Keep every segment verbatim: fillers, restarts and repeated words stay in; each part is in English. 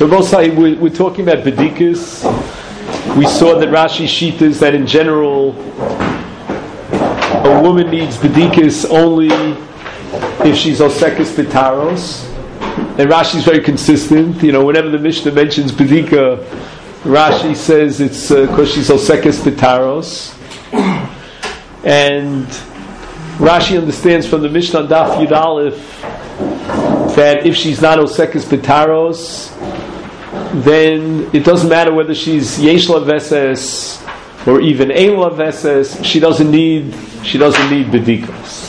So both we're, we're talking about bedikas. We saw that Rashi Shita is that in general a woman needs bedikas only if she's osekes betaros. And Rashi is very consistent. You know, whenever the Mishnah mentions bedika, Rashi says it's because uh, she's osekes betaros. And Rashi understands from the Mishnah on Daf Yud Aleph that if she's not osekes betaros, then it doesn't matter whether she's yesh la veses or even ein la veses. She doesn't need she doesn't need bedikos.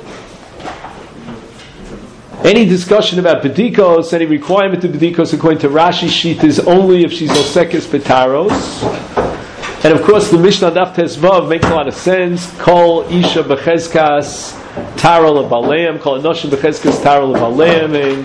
Any discussion about bedikos, any requirement of bedikos according to Rashi sheet is only if she's osekes betaros. And of course, the Mishnah Daf Tezvav makes a lot of sense. Kol isha bechezkas tara lebaleim. Kol enoshim bechezkas tara lebaleim.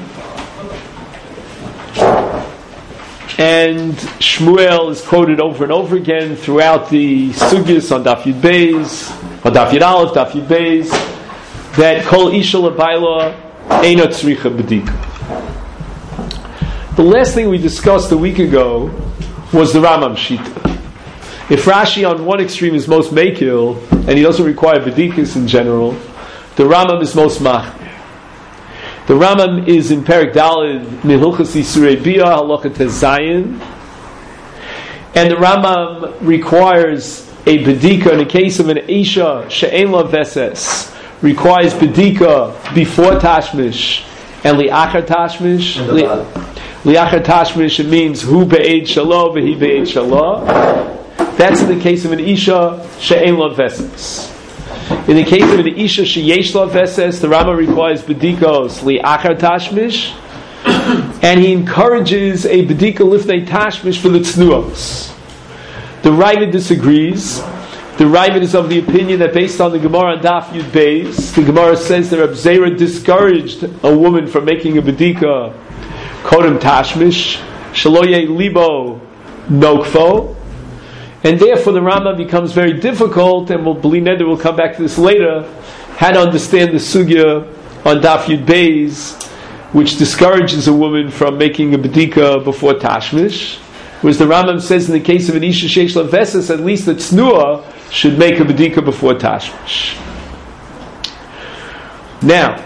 And Shmuel is quoted over and over again throughout the sugyas on Daf Yud Beis, on Daf Yud Aleph, Daf Yud Beis, that Kol Isha L'Bayla Eino Tzricha B'dika. The last thing we discussed a week ago was the Rambam Shita. If Rashi on one extreme is most Mekil, and he doesn't require B'dikas in general, the Rambam is most Mach. The Rambam is in Perek Daled Milchus Yisurei Bia Halacha Tezayin, and the Rambam requires a bedika in the case of an Isha she'en la veses, requires bedika before Tashmish and li'achar Tashmish. Li'achar Tashmish, it means hu be'ed shalo v'hi be'ed shalo. That's in the case of an Isha she'en la veses. In the case of an Isha sheyesh la veses, the Rama requires bedikos li'achar tashmish, and he encourages a bedika lifnei tashmish for the tznuos. The Ravid disagrees. The Ravid is of the opinion that based on the Gemara Daf Yud Beis, the Gemara says that Reb Zera discouraged a woman from making a bedika kodem tashmish shaloye libo nokfo. And therefore the Rambam becomes very difficult, and we'll believe Neder will come back to this later, how to understand the sugya on Daf Yud Beis, which discourages a woman from making a bedika before Tashmish. Whereas the Rambam says in the case of an Isha Sheish Laveses, at least the Tznuah should make a bedika before Tashmish. Now,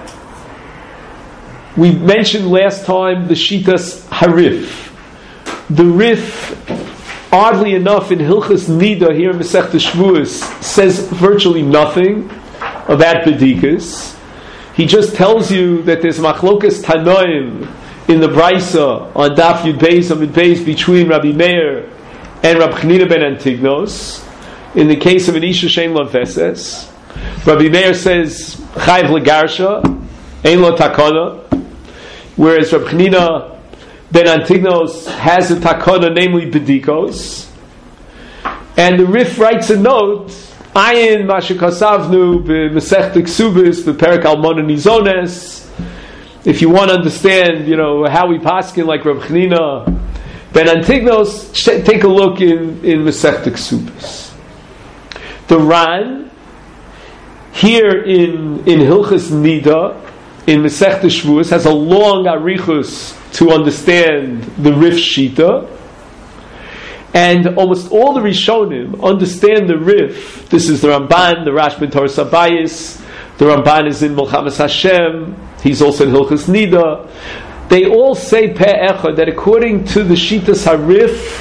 we mentioned last time the Shitas Harif. The Rif, oddly enough, in Hilchas Nida here in Masechta Shavuos, says virtually nothing about bedikas. He just tells you that there's machlokas tanoim in the Braisa on Daf Yud Beis Amud Beis between Rabbi Meir and Rabbi Chanina ben Antignos. In the case of an Isha she'en la veses, Rabbi Meir says chayv legarsha, ein lo takana, whereas Rabbi Chanina ben Antignos has a takana, namely bedikos, and the Rif writes a note, ayin mashikasavnu b'mesechta ksubis b'perek almona nizones. If you want to understand, you know, how we paskin like Reb Chanina ben Antignos, take a look in in Mesechta Ksubis. The Ran here in in Hilchas Nida in Mesechta Shavuos has a long arichus to understand the Rif Shita, and almost all the Rishonim understand the Rif. This is the Ramban, the Rash ben Torah Sabayis. The Ramban is in Milchamas Hashem. He's also in Hilchas Nida. They all say pe'echad that according to the Shitas Harif,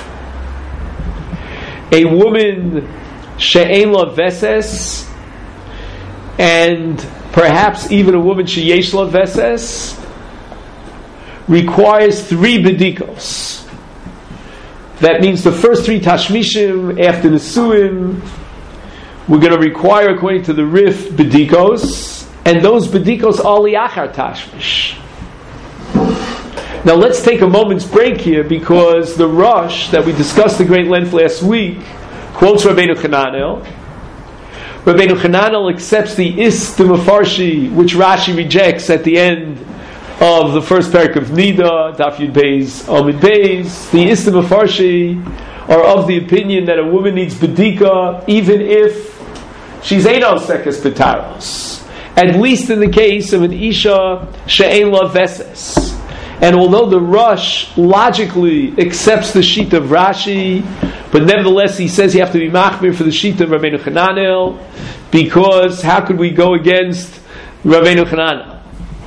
a woman she'en la veses, and perhaps even a woman sheyesh la veses, requires three bedikos. That means the first three tashmishim after Nesuim, we're going to require, according to the Rif, bedikos, and those bedikos are liachar tashmish. Now let's take a moment's break here, because the Rosh that we discussed at great length last week quotes Rabbeinu Chananel. Rabbeinu Chananel accepts the is the Mefarshi, which Rashi rejects at the end of the first parak of Nida, Daf Yud Beis, Amud Beis. The is the Mefarshi are of the opinion that a woman needs bedika even if she's eino sekes betaros, at least in the case of an Isha she'en la veses. And although the Rosh logically accepts the sheet of Rashi, but nevertheless he says you have to be machmir for the sheet of Rabbeinu Hananel, because how could we go against Rabbeinu Hananel?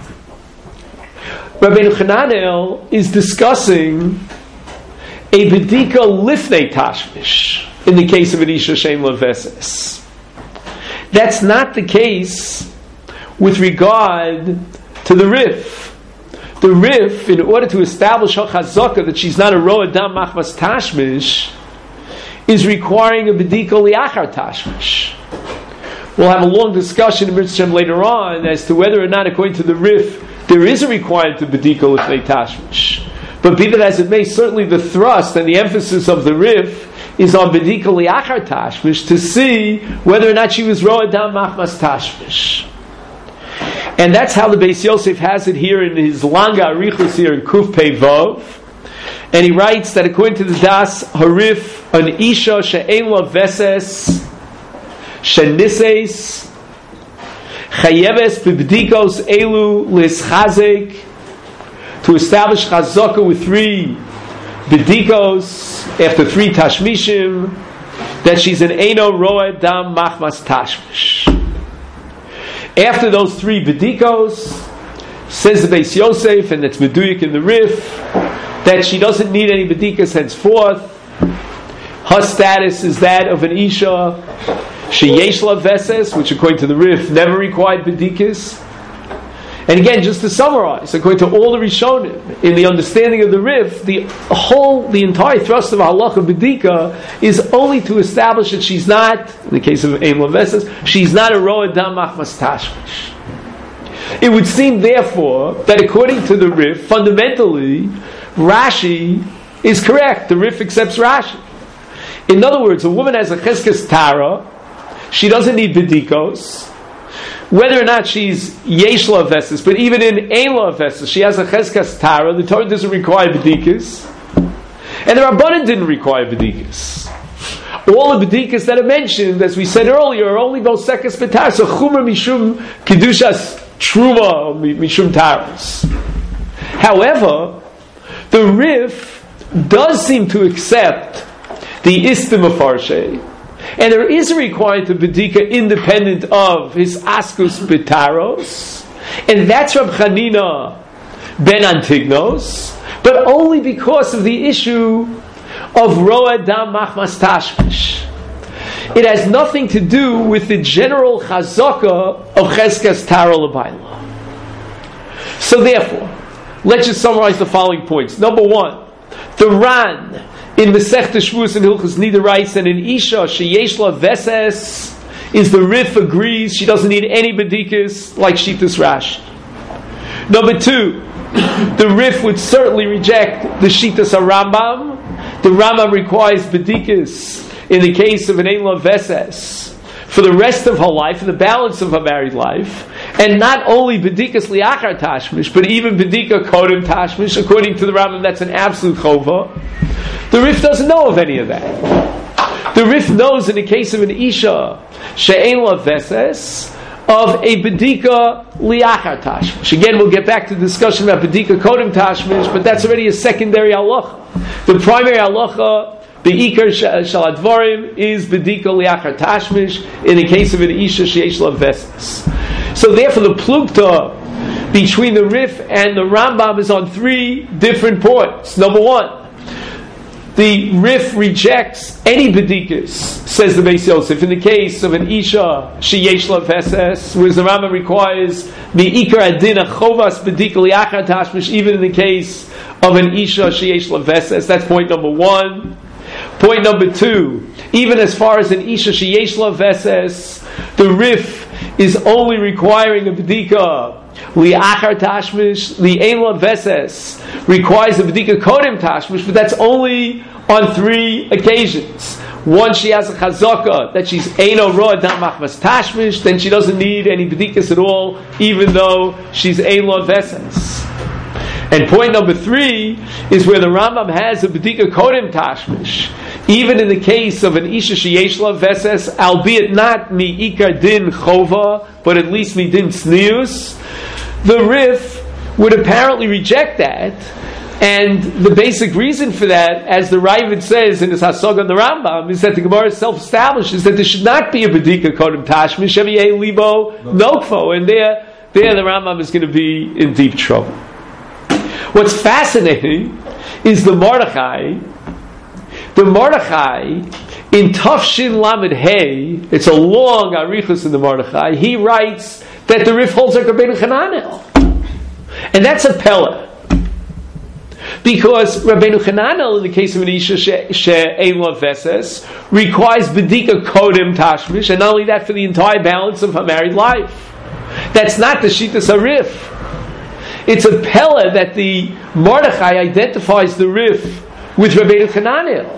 Rabbeinu Hananel is discussing a bedika lifnei tashmish in the case of an isha shein lo veses. That's not the case with regard to the Rif. The Rif, in order to establish her chazaka that she's not a roa dam machmas tashmish, is requiring a bedika liachar tashmish. We'll have a long discussion in Mitzvah later on as to whether or not, according to the Rif, there is a requirement to bedika lifnei tashmish. But be that as it may, certainly the thrust and the emphasis of the Rif is on bedika liachar tashmish, to see whether or not she was roa dam machmas tashmish. And that's how the Beis Yosef has it here in his Langa Arichus here in Kuf Pei Vav. And he writes that according to the Das Harif, an Isha she'en la veses she'nises chayeves b'bdikos elu lischazek, to establish chazaka with three b'dikos after three tashmishim, that she's an Eino Roa Dam Machmas Tashmish. After those three bedikos, says the Beis Yosef, and it's meduyik in the Rif, that she doesn't need any bedikas henceforth. Her status is that of an isha sheyesh la veses, which according to the Rif never required bedikas. And again, just to summarize, according to all the Rishonim, in the understanding of the Rif, the whole, the entire thrust of halacha bedika is only to establish that she's not, in the case of Ein Laveses, she's not a roa dam machmas tashmish. It would seem, therefore, that according to the Rif, fundamentally, Rashi is correct. The Rif accepts Rashi. In other words, a woman has a cheskes tara, she doesn't need bedikos. Whether or not she's yesh la veses, but even in ein la veses, she has a cheskas tara. The Torah doesn't require bedikas, and the Rabbanan didn't require bedikas. All the bedikas that are mentioned, as we said earlier, are only those sekas betar. So chumer mishum kedushas truma mishum taras. However, the Rif does seem to accept the istim of Farshay. And there is a requirement of bedika independent of his askus betaros, and that's Rab Chanina ben Antignos, but only because of the issue of roa dam machmas tashmish. It has nothing to do with the general chazaka of cheskas tara l'bayla. So therefore, let's just summarize the following points. Number one, the Ran in Masechta Shvuos and Hilchos Nida writes, and in Isha sheyesh la veses is the Rif agrees she doesn't need any bedikas like Shitas Rashi. Number two, the Rif would certainly reject the Shitas Rambam. The Rambam requires bedikas in the case of an Ein la veses for the rest of her life, for the balance of her married life, and not only bedikas liachar tashmish, but even bedika kodem tashmish. According to the Rambam, that's an absolute chova. The Rif doesn't know of any of that. The Rif knows in the case of an isha she'en la veses of a bedika liachar tashmish. Again, we'll get back to the discussion about bedika kodem tashmish, but that's already a secondary halacha. The primary halacha, the ikar shel advarim, is bedika liachar tashmish in the case of an isha she'esh la veses. So therefore, the plukta between the Rif and the Rambam is on three different points. Number one, the Rif rejects any bedikas, says the Beis Yosef, in the case of an isha sheyesh la veses, whereas the Rambam requires the ikar adin chovas bedika liachar tashmish, even in the case of an isha sheyesh la veses. That's point number one. Point number two, even as far as an isha sheyesh la veses, the Rif is only requiring a bedika liachar tashmish. The ein la veses requires a bedika kodem tashmish, but that's only on three occasions. One, she has a chazaka that she's eino roa dam machmas tashmish, then she doesn't need any bedikas at all, even though she's ein la veses. And point number three is where the Rambam has a bedika kodem tashmish. Even in the case of an isha sheyesh la veses, albeit not mi ikar din chova, but at least mi din tznius, the Rif would apparently reject that. And the basic reason for that, as the Ravid says in his Hasog on the Rambam, is that the Gemara self-establishes that there should not be a Bedika Kodem Tashmish, Sheviyeh Libo Nokfo, and there, there the Rambam is going to be in deep trouble. What's fascinating is the Mordechai. The Mordechai, in Tafshin Lamed Hey, it's a long Arichus in the Mordechai, he writes that the Rif holds like Rabbeinu Chananel. And that's a Pella. Because Rabbeinu Chananel, in the case of an Isha She'ein Lo Veses, requires Bedika Kodem Tashmish, and not only that, for the entire balance of her married life. That's not the Shitas HaRif. It's a Pella that the Mordechai identifies the Rif with Rabbeinu Chananel.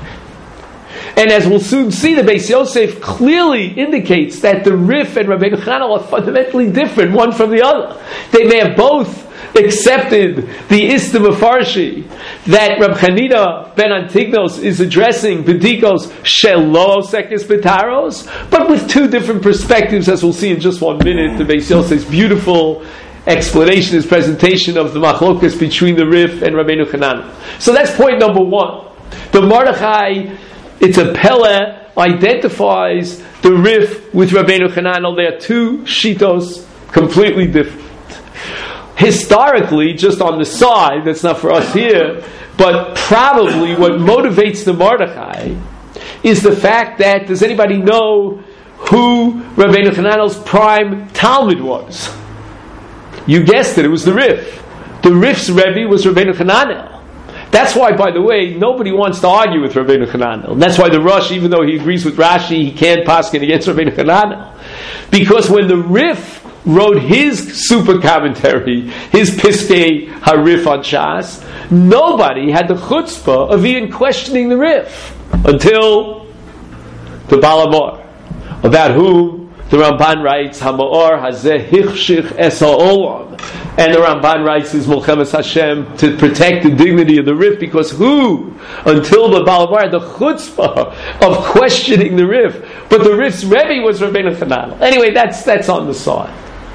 And as we'll soon see, the Beis Yosef clearly indicates that the Rif and Rabbeinu Chananel are fundamentally different, one from the other. They may have both accepted the Istim Farshi that Rab Chanina ben Antignos is addressing Bedikos Shelo Sekes Betaros, but with two different perspectives, as we'll see in just one minute. The Beis Yosef's beautiful explanation, his presentation of the machlokas between the Rif and Rabbeinu Chananel. So that's point number one. The Mordechai, it's a Pele, identifies the Rif with Rabbeinu Chananel. They are two shitos completely different. Historically, just on the side, that's not for us here, but probably what motivates the Mordechai is the fact that, does anybody know who Rabbeinu Chananel's prime Talmud was? You guessed it, it was the Rif. The Rif's Rebbe was Rabbeinu Chananel. That's why, by the way, nobody wants to argue with Rabbeinu Chananel. And that's why the Rosh, even though he agrees with Rashi, he can't paskin against Rabbeinu Chananel. Because when the Rif wrote his super commentary, his Piskei HaRif on Shas, nobody had the chutzpah of even questioning the Rif until the Baal HaMaor, about whom the Ramban writes, HaMaor hazeh hichshich es ha'olam. And the Ramban writes his Mulchemes Hashem to protect the dignity of the Rif, because who, until the Baal HaMaor, had the chutzpah of questioning the Rif? But the Rif's Rebbe was Rabbeinu Chananel. Anyway, that's that's on the side.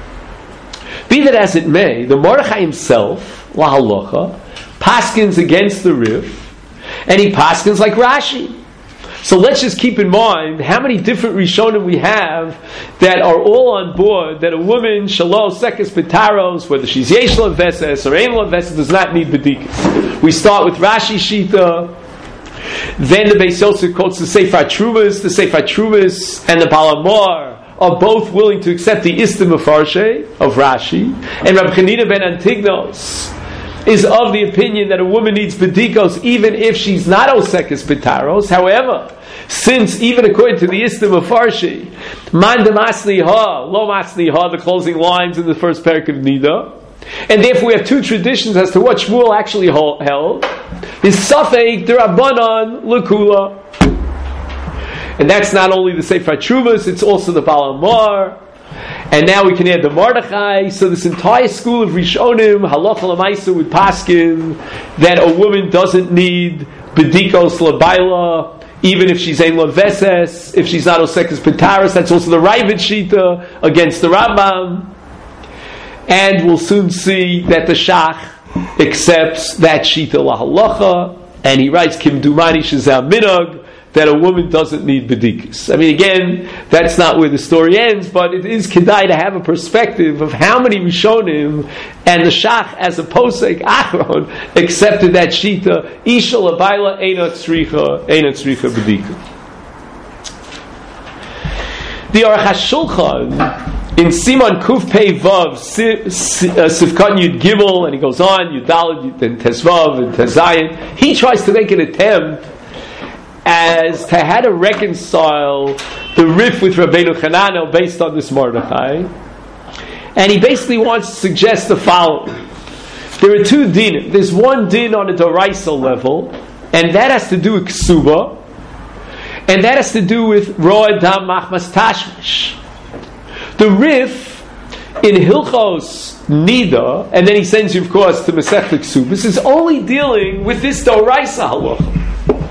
Be that as it may, the Mordechai himself, La Halacha, paskins against the Rif, and he paskins like Rashi. So let's just keep in mind how many different Rishonim we have that are all on board that a woman, Shalosh Sekes Betaros, whether she's Yesh Lo Veses or Ein Lo Veses, does not need Bedikas. We start with Rashi Shita, then the Beis Yosef quotes the Sefer Trumas, the Sefer Trumas and the Baal HaMaor are both willing to accept the Istim Mefarshe of Rashi, and Rab Chanina ben Antignos is of the opinion that a woman needs bedikos even if she's not osekes betaros. However, since even according to the Istim Mefarshi, man demasni ha, lo masni ha, the closing lines in the first parak of Nida, and therefore we have two traditions as to what Shmuel actually held, is Safek D'Rabbanan L'Kula. And that's not only the Sefer Trumas, it's also the Baal HaMaor. And now we can add the Mordechai. So this entire school of Rishonim, Halacha L'Maisa with Paskin, that a woman doesn't need Bedikos L'Baila, even if she's Ein Lo Veses, if she's not Osekes Betaros. That's also the Ravid Shita against the Rambam. And we'll soon see that the Shach accepts that Shita L'Halacha, and he writes, Kim Dumani Shezeh Minog, that a woman doesn't need bedikas. I mean, again, that's not where the story ends, but it is kedai to have a perspective of how many Rishonim and the Shach as a posek Achron accepted that shita. Isha l'bayla einat tzricha einat tzricha bedika. The Aruch HaShulchan in Siman Kuf Pei Vav Sifkat Yud Gimel, and he goes on Yud Daled and Tesvav and Tezayin. He tries to make an attempt as to how to reconcile the Rif with Rabbeinu Chananel based on this Mordechai. And he basically wants to suggest the following. There are two dinim. There's one din on a Doraisa level, and that has to do with Ksuba, and that has to do with Roa Dam Machmas Tashmish. The Rif in Hilchos Nida, and then he sends you, of course, to Masechta Ksubas, is only dealing with this Doraisa halacha.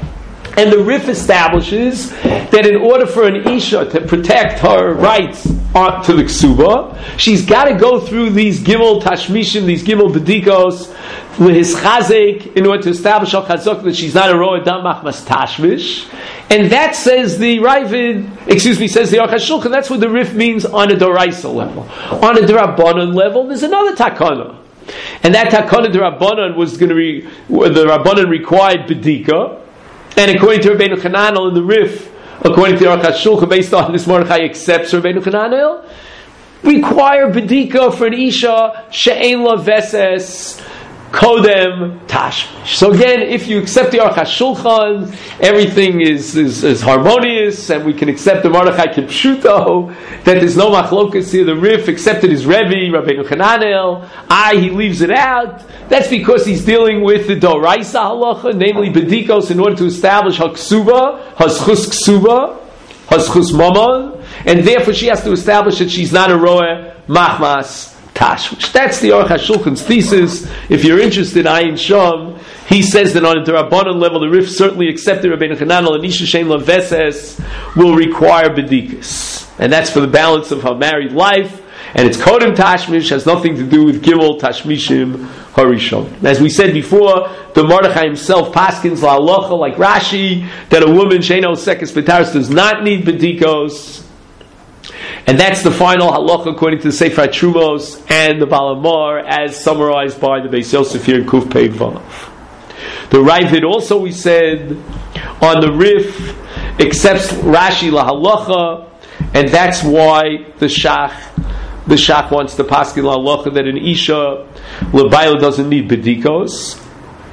And the Rif establishes that in order for an Isha to protect her rights uh, to the ksuba. She's got to go through these gimel tashmishim, these gimel bedikos, his chazek, in order to establish al chazok that she's not a roa dam machmas tashmish. And that says the Ravid, excuse me, says the Aruch HaShulchan, that's what the Rif means on a Doraisa level. On a Derabanan level, there's another takana. And that takana Derabanan was going to be, the Rabbanan required bedika, and according to Rabbeinu Chananel in the Rif, according to the Aruch HaShulchan, based on this Mordechai accepts Rabbeinu Chananel, require bedika for an Isha, she'ein la veses, Kodem Tashmish. So again, if you accept the Aruch HaShulchan, everything is, is, is harmonious, and we can accept the Mordechai Kipshuto, that there's no machlokas here. The Rif accepted his Rebbe, Rabbeinu Chananel. I, he leaves it out. That's because he's dealing with the Doraisa halacha, namely Bedikos, in order to establish Haksuba, Haschus Ksuba, Haschus Mammon, and therefore she has to establish that she's not a Roeh Machmas Tashmish. That's the Aruch HaShulchan's thesis. If you're interested, Ayin Sham, he says that on a Derabanan level, the Rif certainly accepted Rabbeinu Chananel, and Isha Shein Laveses will require Bedikas. And that's for the balance of her married life, and it's Kodem Tashmish, has nothing to do with Gimel Tashmishim Harishon. As we said before, the Mordechai himself paskins la halacha, like Rashi, that a woman, Sheino Sekes Betaris, does not need Bedikos. And that's the final halacha according to the Sefer Trumos and the Balamar, as summarized by the Beis Yosef here in Kuf Pei Vav. The Ravid also, we said, on the Rif, accepts Rashi la halacha, and that's why the Shach, the Shach wants to paskin la halacha that an Isha L'bayla doesn't need bedikos.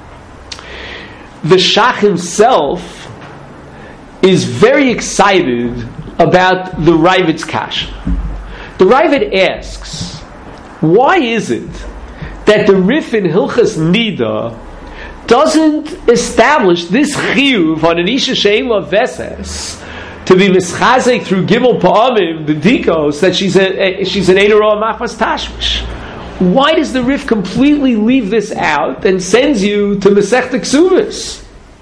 The Shach himself is very excited about the Ravid's kasha. The Ravid asks, why is it that the Rif in Hilchas Nida doesn't establish this chiyuv on an Isha Shein La Veses to be mischazek through Gimel Pa'amim, the Dikos, that she's a, a she's an Einer Roah Machmas Tashmish? Why does the Rif completely leave this out and sends you to Masechta Ksuvos?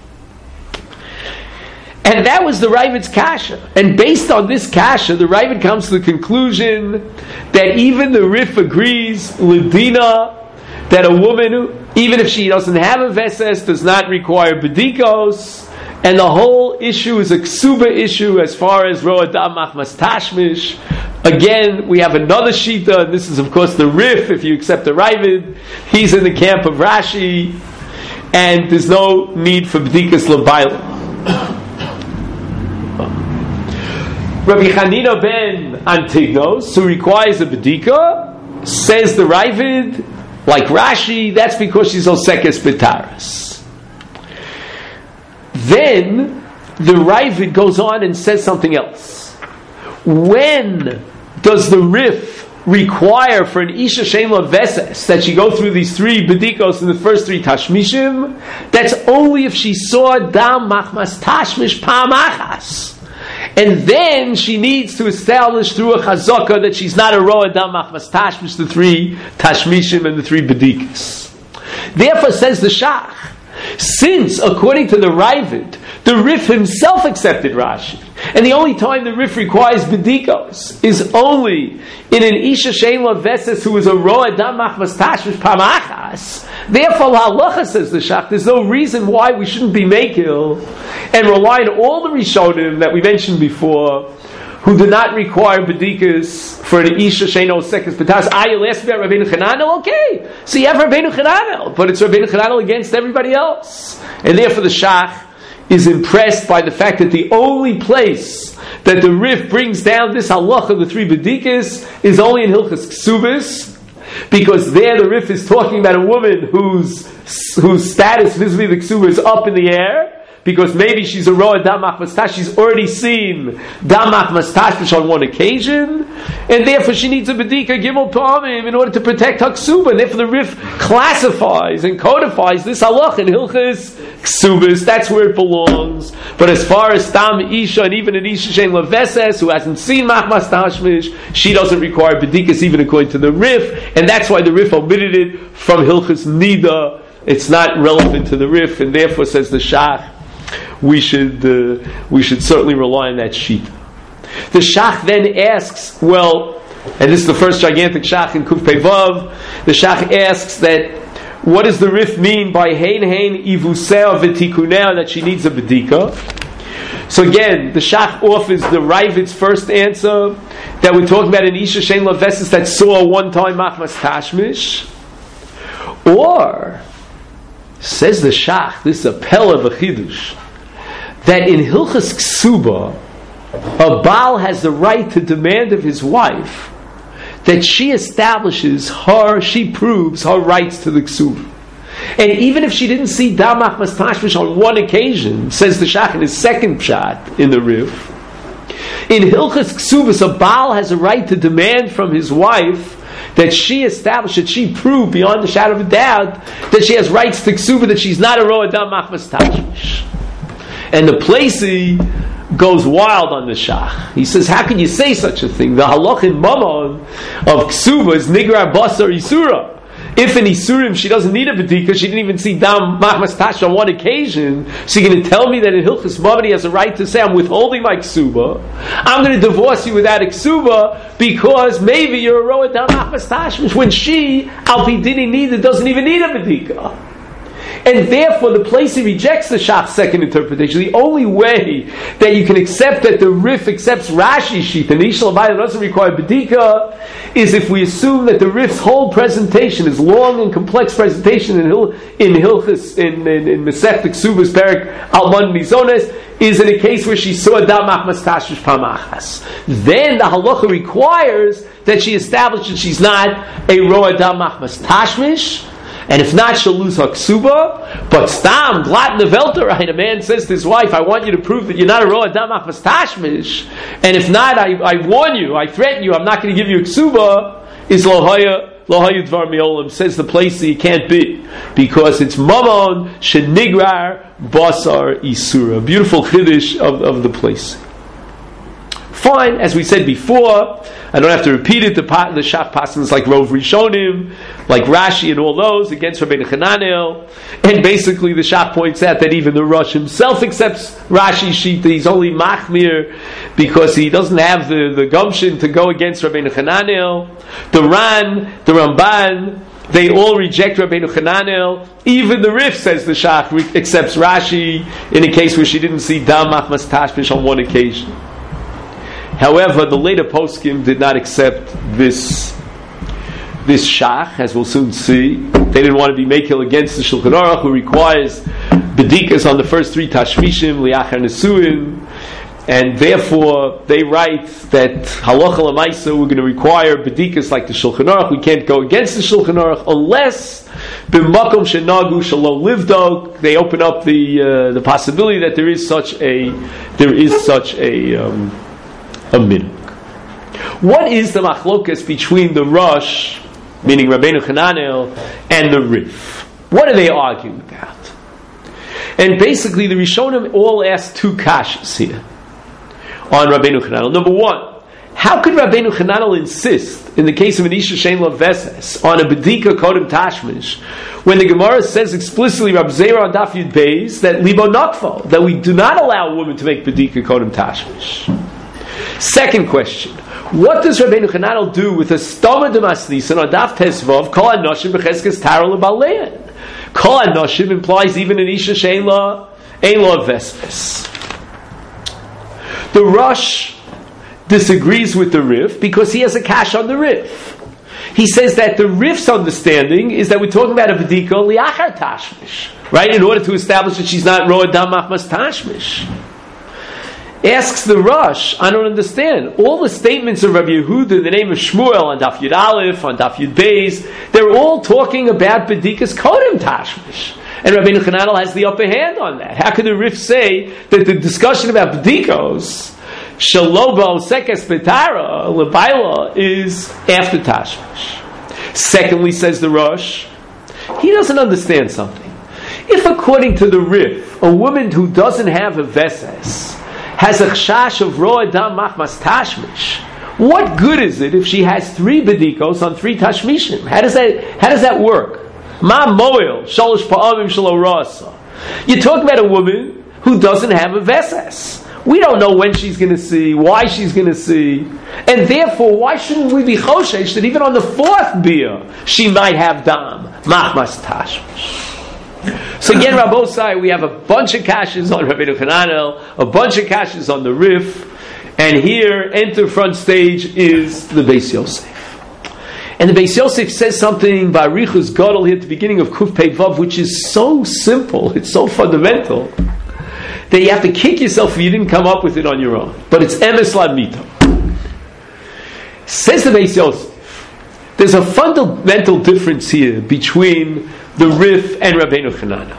And that was the Ravid's kasha. And based on this kasha, the Ravid comes to the conclusion that even the Rif agrees, Ledina, that a woman, who, even if she doesn't have a veses, does not require bedikos, and the whole issue is a ksuba issue as far as Roah Dam Machmas Tashmish. Again, we have another shita, and this is of course the Rif, if you accept the Ravid. He's in the camp of Rashi, and there's no need for bedikas l'bayla. Rabbi Chanina ben Antignos, who requires a bedika, says the Ravid, like Rashi, that's because she's Osekes Betaris. Then the Ravid goes on and says something else. When does the Rif require for an Isha Shein La Veses that she go through these three bedikos in the first three tashmishim? That's only if she saw Dam Machmas Tashmish Pa'amachas. And then she needs to establish through a chazaka that she's not a roa dam machmas tashmish, the three tashmishim and the three bedikas. Therefore, says the Shach, since according to the Ravid, the Rif himself accepted Rashi, and the only time the Rif requires bedikos is only in an Isha Shein La Veses who is a roa dam machmas tashmish pamachas. Therefore, halacha, says the Shach, there's no reason why we shouldn't be makil and rely on all the Rishonim that we mentioned before, who did not require bedikas for an Isha Sheino Sekes B'tas. Ah, you'll ask me about Rabbeinu Chananel? Okay. So you have Rabbeinu Chananel, but it's Rabbeinu Chananel against everybody else. And therefore the Shach is impressed by the fact that the only place that the Rif brings down this halacha of the three bedikas is only in Hilchas Ksubis, because there the Rif is talking about a woman whose whose status vis-a-vis the Ksuba is up in the air, because maybe she's a roa dam machmas tash, she's already seen dam machmas tash on one occasion, and therefore she needs a bedika gimel pa'amim in order to protect her ksuba. And therefore the Rif classifies and codifies this halach in Hilchas Ksubis. That's where it belongs. But as far as Tam Isha, and even an Isha Shein La Veses who hasn't seen machmas tashmish, she doesn't require bedikas even according to the Rif, and that's why the Rif omitted it from Hilchas Nida. It's not relevant to the Rif, and therefore, says the Shach, we should uh, we should certainly rely on that sheet. The Shach then asks, well, and this is the first gigantic Shach in Kuf Pei Vav, the Shach asks that, what does the Rif mean by Hein Hein Ivusea V'Tikunea, that she needs a Bedika? So again, the Shach offers the Ravid's first answer, that we're talking about an Isha Shein Lo Veses that saw one time Machmas Tashmish. Or, says the Shach, this is a Pella V'Chidush, that in Hilchas Ksuba, a Baal has the right to demand of his wife that she establishes her, she proves her rights to the Ksuba. And even if she didn't see Dam Machmas Tashmish on one occasion, says the Shach in his second shot in the Rif, in Hilchas Ksubas, a Baal has a right to demand from his wife that she establish, that she prove beyond the shadow of a doubt that she has rights to Ksuba, that she's not a Roa Dam Machmas Tashmish. And the Placey goes wild on the Shach. He says, how can you say such a thing? The halach in Mammon of Ksuba is Nigra Basar Isura. If in Isurim she doesn't need a Bedika, she didn't even see Dam Machmas Tash on one occasion, so you're going to tell me that in Hilchas Mammon he has a right to say, I'm withholding my Ksuba, I'm going to divorce you without a Ksuba, because maybe you're a Roa Dam Machmas Tash, when she, Al Pi Dini neither, doesn't even need a Bedika. And therefore, the place he rejects the Shach's second interpretation. The only way that you can accept that the Rif accepts Rashi's sheet, and Ishal Abayla doesn't require Bedika, is if we assume that the Rif's whole presentation is long and complex presentation in Hil, in Hilchis, in in, in Masech Ksubas Perik Alman Mizones, is in a case where she saw Dam Machmas Tashmish Pamachas. Then the halacha requires that she establish that she's not a Roa Dam Machmas Tashmish. And if not, she'll lose her ksuba. But stam, glat nevelter, right? A man says to his wife, I want you to prove that you're not a roa dam machmas tashmish. And if not, I, I warn you, I threaten you, I'm not going to give you a ksuba. Is lohaya, lohaya dvar miolam, says the place that you can't be. Because it's mamon, shenigrar, basar, isura. Beautiful chiddush of, of the place. Fine, as we said before, I don't have to repeat it, the, the Shach Pasans like Rov Rishonim, like Rashi and all those, against Rabbeinu Hananel, and basically the Shach points out that even the Rosh himself accepts Rashi's sheet, that he's only Machmir, because he doesn't have the, the gumption to go against Rabbeinu Hananel. The Ran, the Ramban, they all reject Rabbeinu Hananel. Even the Rif, says the Shach, accepts Rashi in a case where she didn't see Dam Machmas Tashmish on one occasion. However, the later poskim did not accept this this shach, as we'll soon see. They didn't want to be mekil against the Shulchan Aruch, who requires bedikas on the first three tashmishim, liachar nesuin, and therefore they write that halacha l'maisa, we're going to require bedikas like the Shulchan Aruch. We can't go against the Shulchan Aruch unless b'makom shenagu shalom livdok. They open up the uh, the possibility that there is such a there is such a um, a minhag. What is the machlokas between the Rosh, meaning Rabbeinu Hananel, and the Rif? What are they arguing about? And basically, the Rishonim all ask two kashas here on Rabbeinu Hananel. Number one, how could Rabbeinu Hananel insist, in the case of an Isha Shein Lo Veses, on a Bedika Kodem Tashmish, when the Gemara says explicitly, Rab Zera on Daf Yud Beis, that Libo Nokfo, that we do not allow a woman to make Bedika Kodem Tashmish? Second question: what does Rabbeinu Hananel do with a stoma de masnisan on Daf Tesvav? Kol hanoshim b'cheskes taro lebalein. Kol hanoshim implies even an isha shein lo ein lo vesves. The Rosh disagrees with the Rif because he has a kash on the Rif. He says that the Rif's understanding is that we're talking about a bedika liachar tashmish, right? In order to establish that she's not roa dam machmas tashmish. Asks the Rosh, I don't understand. All the statements of Rabbi Yehuda in the name of Shmuel on Daf Yud Aleph, on Daf Yud Beis, they're all talking about Bedikas Kodem Tashmish. And Rabbeinu Hananel has the upper hand on that. How could the Rif say that the discussion about Bedikos, Shalobo Sekes Betara, Lebaila, is after Tashmish? Secondly, says the Rosh, he doesn't understand something. If according to the Rif, a woman who doesn't have a Veses has a chash of roa dam machmas tashmish, what good is it if she has three bedikos on three tashmishim? How does that how does that work? Ma moil shalosh pa'amim shelo rasa. You're talking about a woman who doesn't have a veses. We don't know when she's going to see, why she's going to see, and therefore, why shouldn't we be choshesh that even on the fourth beer she might have dam machmas tashmish? So again, Rabbosai, we have a bunch of kashas on Rabbeinu Hananel, a bunch of kashas on the Rif, and here, enter front stage is the Beis Yosef. And the Beis Yosef says something by Arichus Gadol here at the beginning of Kuf Pei Vav, which is so simple, it's so fundamental, that you have to kick yourself if you didn't come up with it on your own. But it's Emes Lamito. Says the Beis Yosef, there's a fundamental difference here between the Rif and Rabbeinu Hananel.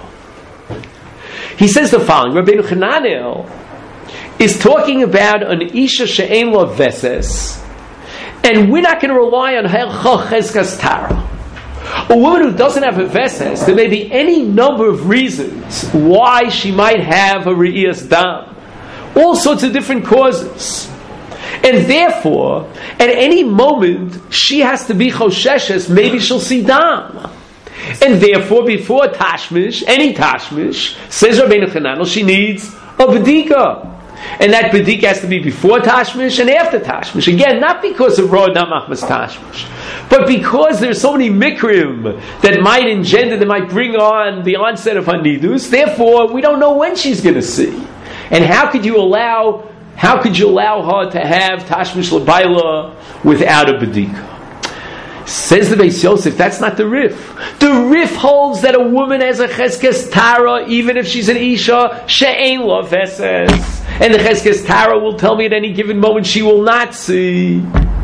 He says the following: Rabbeinu Hananel is talking about an Isha she'en lo veses, and we're not going to rely on Helcha Cheskas Tara. A woman who doesn't have a veses, there may be any number of reasons why she might have a Re'iyas Dam. All sorts of different causes. And therefore, at any moment, she has to be Chosheshes, maybe she'll see Dam. And therefore, before Tashmish, any Tashmish, says Rabbeinu Hananel, she needs a B'dika. And that B'dika has to be before Tashmish and after Tashmish. Again, not because of Ro'ad Machmas Tashmish, but because there's so many mikrim that might engender, that might bring on the onset of Hanidus. Therefore, we don't know when she's going to see. And how could you allow, how could you allow her to have Tashmish L'Baila without a B'dika? Says the Beis Yosef, that's not the Rif. The Rif holds that a woman has a Cheskes Tara, even if she's an Isha, she'ein lo veses. And the Cheskes Tara will tell me at any given moment she will not see.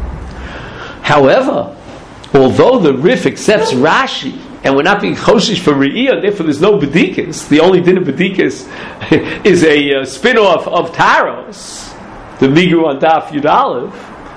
However, although the Rif accepts Rashi, and we're not being choshish for Re'iyah, therefore there's no B'dikas, the only din of B'dikas is a uh, spin-off of Taros, the Migru on Daf Yud Aleph,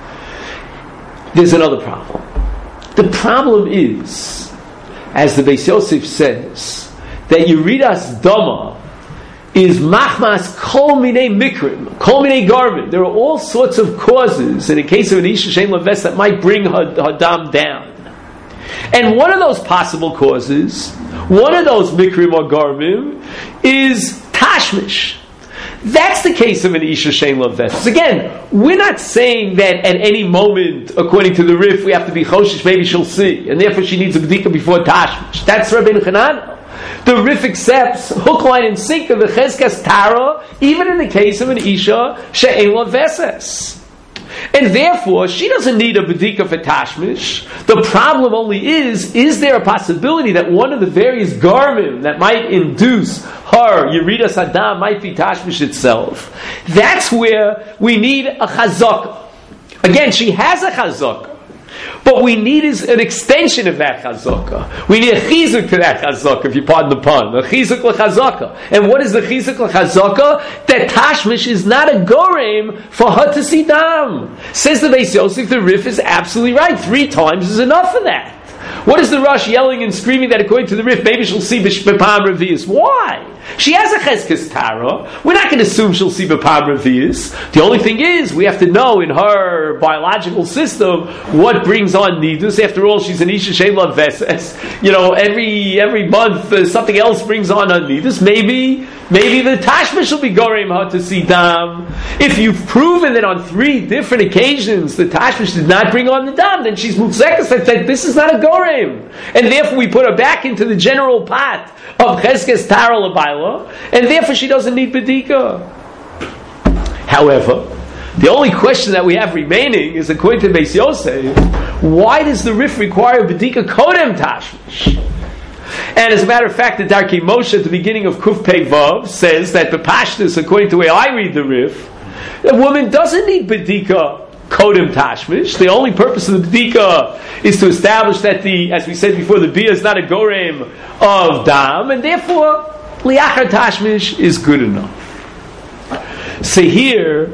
there's another problem. The problem is, as the Beis Yosef says, that Yeridas Dama is machmas kol minei mikrim, kol minei garvin. There are all sorts of causes, in the case of an Isha she'en lo veses, that might bring her, her dam down. And one of those possible causes, one of those mikrim or garvim, is tashmish. That's the case of an Isha she'en lo veses. Again, we're not saying that at any moment, according to the Rif, we have to be choshish, maybe she'll see, and therefore she needs a b'dika before tashmish. That's Rabbeinu Hananel. The Rif accepts hook, line, and sinker the Cheskas Tara, even in the case of an Isha she'en lo veses. And therefore, she doesn't need a B'dika for Tashmish. The problem only is, is there a possibility that one of the various garmim that might induce her, Yeridas Adam, might be Tashmish itself? That's where we need a Chazakah. Again, she has a Chazakah. But we need is an extension of that chazaka. We need a chizuk to that chazaka, if you pardon the pun. A chizuk l'chazaka. And what is the chizuk l'chazaka? That tashmish is not a gorem for her to see dam. Says the Beis Yosef, the Rif is absolutely right. Three times is enough for that. What is the Rush yelling and screaming that according to the Rif, maybe she'll see b'pam revius? Why? She has a cheskes tara. We're not going to assume she'll see b'pam revius. The only thing is, we have to know in her biological system what brings on nidus. After all, she's an isha she'en lo veses. You know, every every month uh, something else brings on a nidus. Maybe maybe the tashmish will be gorem her to see dam. If you've proven that on three different occasions the tashmish did not bring on the dam, then she's mutzekas that this is not a gorem. And therefore we put her back into the general pot of cheskes tara l'bayla, and therefore she doesn't need bedika. However, the only question that we have remaining is, according to Beis Yosef, why does the Rif require bedika kodem tashmish? And as a matter of fact, the Darkei Moshe at the beginning of Kuf Pei Vav says that the Pashtus, according to the way I read the Rif, a woman doesn't need bedika kodem tashmish. The only purpose of the b'dika is to establish that the, as we said before, the bia is not a gorem of dam, and therefore liachar tashmish is good enough. So here,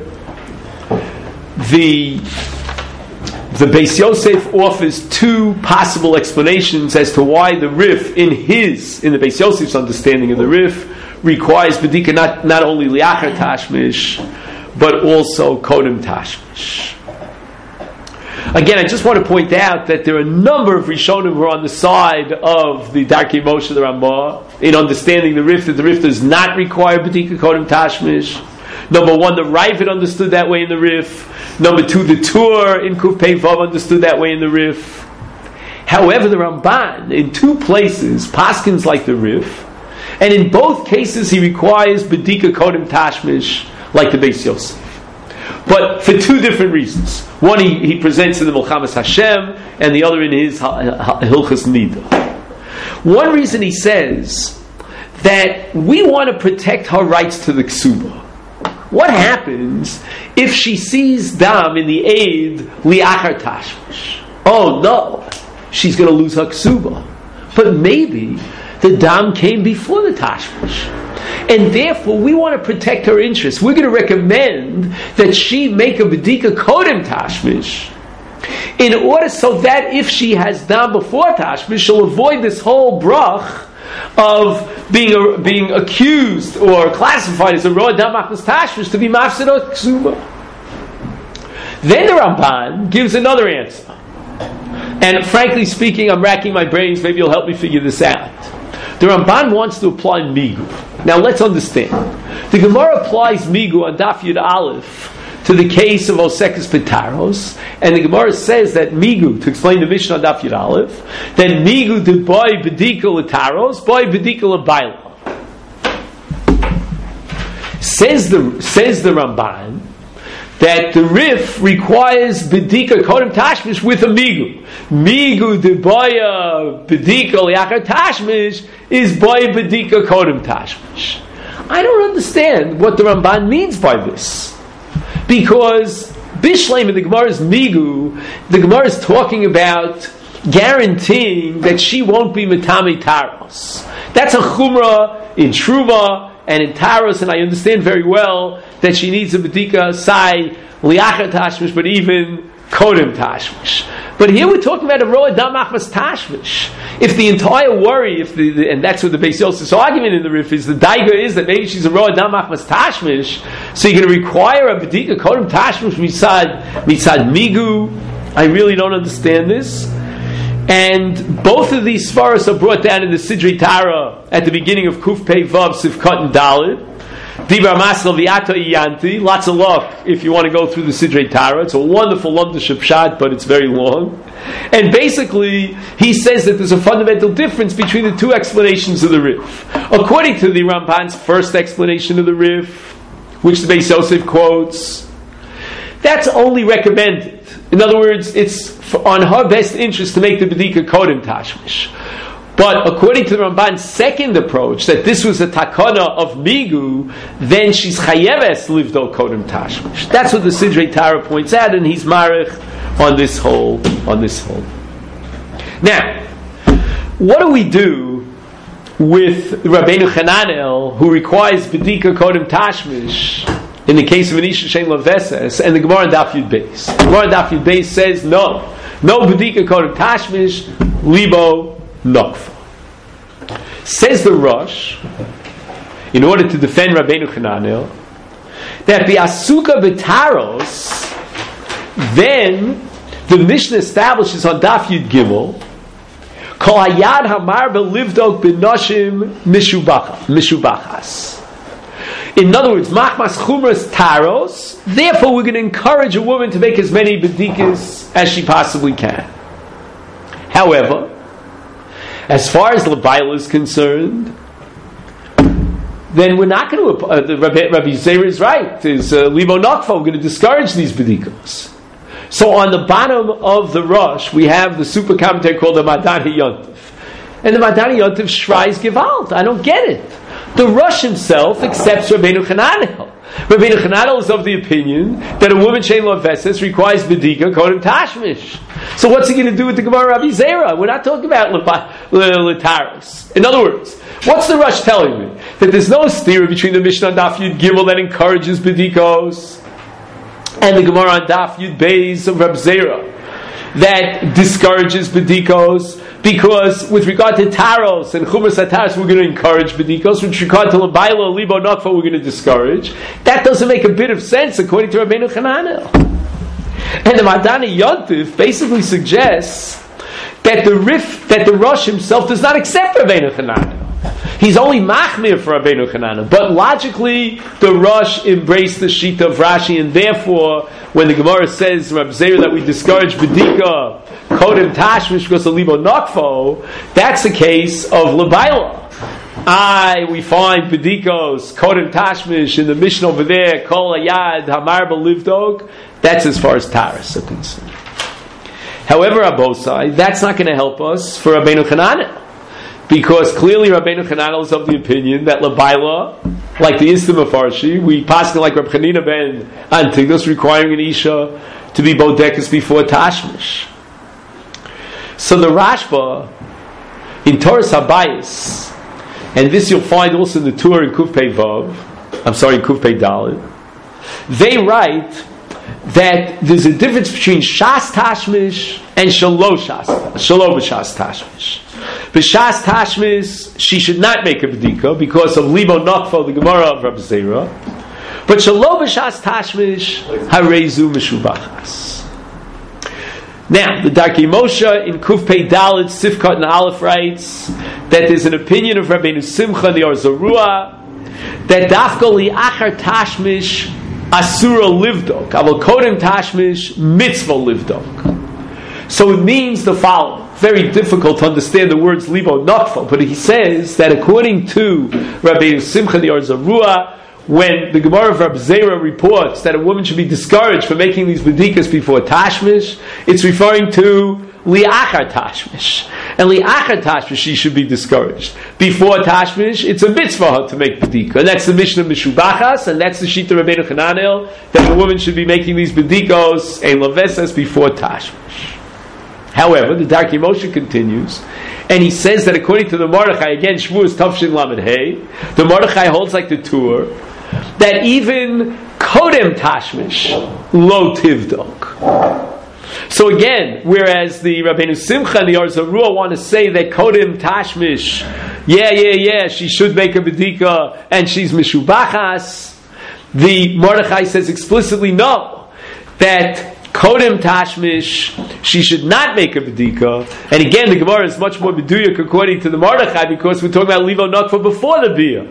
the the Beis Yosef offers two possible explanations as to why the Rif, in his, in the Beis Yosef's understanding of the Rif, requires b'dika not not only liachar tashmish, but also kodem tashmish. Again, I just want to point out that there are a number of Rishonim who are on the side of the Darkei Moshe the Ramah in understanding the Rif, that the Rif does not require B'dika Kodem Tashmish. Number one, the Ravid understood that way in the Rif. Number two, the Tur in Kuf Pei Vav understood that way in the Rif. However, the Ramban, in two places, paskins like the Rif, and in both cases he requires Bedika Kodem Tashmish, like the Beis Yosef. But for two different reasons. One he, he presents in the Milchamas Hashem, and the other in his Hilchas Nida. One reason he says that we want to protect her rights to the Ksuba. What happens if she sees Dam in the aid Liachar Tashmish? Oh no, she's going to lose her Ksuba. But maybe the Dam came before the Tashmish. And therefore, we want to protect her interests. We're going to recommend that she make a Bedika Kodem Tashmish in order so that if she has Dam before Tashmish, she'll avoid this whole brach of being a, being accused or classified as a Roa Dam Achmas Tashmish to be Mafsidot Ksuba. Then the Ramban gives another answer. And frankly speaking, I'm racking my brains. Maybe you'll help me figure this out. The Ramban wants to apply Migu. Now let's understand. The Gemara applies Migu on Daf Yud Aleph to the case of Osekes Petaros, and the Gemara says that Migu, to explain the Mishnah on Daf Yud Aleph, that Migu de boy bedika letaros, boy bedika lebaila. Says the says the Ramban that the Rif requires bedika kodem tashmish with a Migu. Migu de boya bedika liachar tashmish is boy bedika kodem tashmish. I don't understand what the Ramban means by this. Because Bishleim in the Gemara's Migu, the Gemara is talking about guaranteeing that she won't be Metame Taros. That's a Chumrah in Truma and in Taros, and I understand very well that she needs a Bedika Sai Liachar Tashmish, but even Kodem Tashmish. But here we're talking about a Roa Dam Achmas Tashmish. If the entire worry, if the, the and that's what the Beis Yosef's argument in the Rif is, the Daiga is that maybe she's a Roa Dam Achmas Tashmish, so you're going to require a Bedika Kodem Tashmish Mitzad Mitzad Migu. I really don't understand this. And both of these svaras are brought down in the Sidrei Tara at the beginning of Kuf Pei Vav Sivkot and Dalit. Dibra Masel Viato Iyanti. Lots of luck if you want to go through the Sidrei Tara. It's a wonderful Lumdaship Pshat, but it's very long. And basically, he says that there's a fundamental difference between the two explanations of the Rif. According to the Ramban's first explanation of the Rif, which the Beis Yosef quotes, that's only recommended. In other words, it's on her best interest to make the Bedika Kodem Tashmish. But according to the Ramban's second approach, that this was a takana of Migu, then she's chayeves livdo Kodem Tashmish. That's what the Sidrei Tara points out, and he's marich on this whole on this whole. Now, what do we do with Rabbeinu Chananel, who requires Bedika Kodem Tashmish in the case of an Isha Shein Laveses, and the Gemara Daf Yud Beis? The Gemara Daf Yud Beis says no, no Bedika Kodem Tashmish, libo nokfa. Says the Rosh, in order to defend Rabbeinu Chananel, that the Asuka B'taros, then the Mishnah establishes on Daf Yud Gimel, Kol Hayad Hamar Belivdok B'Noshim Mishubachas. In other words, Machmas Chumras Taros, therefore we're going to encourage a woman to make as many Bedikas as she possibly can. However, as far as Lebaila is concerned, then we're not going to, uh, the Rabbi, Rabbi Zera is right, is uh, Libo Nokfa, we're going to discourage these Bedikas. So on the bottom of the Rosh, we have the super commentary called the Madani Yontif. And the Madani Yontif shries Gewalt. I don't get it. The Rosh himself accepts Rabbeinu Chananel. Rabbeinu Chananel is of the opinion that a woman shein lo veses requires bedika kodem tashmish. So what's he going to do with the Gemara Rabbi Zera? We're not talking about letaris. In other words, what's the Rosh telling me? That there's no stira between the Mishnah on Daf Yud Gimel that encourages bedikos and the Gemara on Daf Yud Beis of Rabbi Zera that discourages bedikos, because with regard to taros and chumras ataros we're going to encourage bedikos, with regard to labaila libo nokfa we're going to discourage. That doesn't make a bit of sense according to Rabbeinu Chananel. And the Madani Yontif basically suggests that the Rif, that the Rosh himself does not accept Rabbeinu Chananel. He's only machmir for Rabbeinu Chananel, but logically the Rosh embraced the shita of Rashi, and therefore, when the Gemara says Reb Zera that we discourage bedika kodem tashmish because of libo nakfo, that's a case of lebaila. I we find bedikos kodem tashmish in the Mishnah over there, kol ayad hamarba livdog. That's as far as taras are concerned. However, Abosai, that's not going to help us for Rabbeinu Chananel. Because clearly Rabbeinu Chananel is of the opinion that Labaila, like the Istam of Farshi, we pass like Reb Chanina ben Antigdos, requiring an Isha to be Bodekas before Tashmish. So the Rashba, in Torah Habayis, and this you'll find also in the Tur in Kuf Pei Vav, I'm sorry, in Kuf Pei Dalet, they write that there's a difference between Shas Tashmish and Shalo Shas, Shalo B'Shas Tashmish. B'Shas Tashmish, she should not make a bedika because of Libo Nokfo, the Gemara of Rabbi Zera. But Shalo B'Shas Tashmish, Harezu Meshubachas. Now, the Darkei Moshe in Kuf Pei Dalet, Sifkat and Aleph writes that there's an opinion of Rabbeinu Simcha and the Or Zarua that Dafka Li Achar Tashmish Asura Livdok, Aval Kodem Tashmish Mitzvah Livdok. So it means the following. Very difficult to understand the words Libo Nokfo, but he says that according to Rabbi Simcha the Or Zarua, when the Gemara of Rabbi Zera reports that a woman should be discouraged for making these bedikas before Tashmish, it's referring to Li'achar Tashmish. And Li'achar Tashmish, she should be discouraged. Before Tashmish, it's a mitzvah to make bedika. And that's the Mishnah Mishubachas, and that's the Shita Rabbeinu Chananel, that the woman should be making these bedikos and lavesas before Tashmish. However, the Darkei Moshe continues, and he says that according to the Mordechai, again, Shavuos Tavshin Lamed Hey, the Mordechai holds like the Tur, that even Kodem Tashmish lo tivdok. So again, whereas the Rabbeinu Simcha and the Or Zarua want to say that Kodem Tashmish, yeah, yeah, yeah, she should make a bedika and she's Mishubachas, the Mordechai says explicitly no, that Kodem Tashmish, she should not make a bedika. And again, the Gemara is much more beduyak according to the Mordechai because we're talking about Livo Nokfa before the Bia.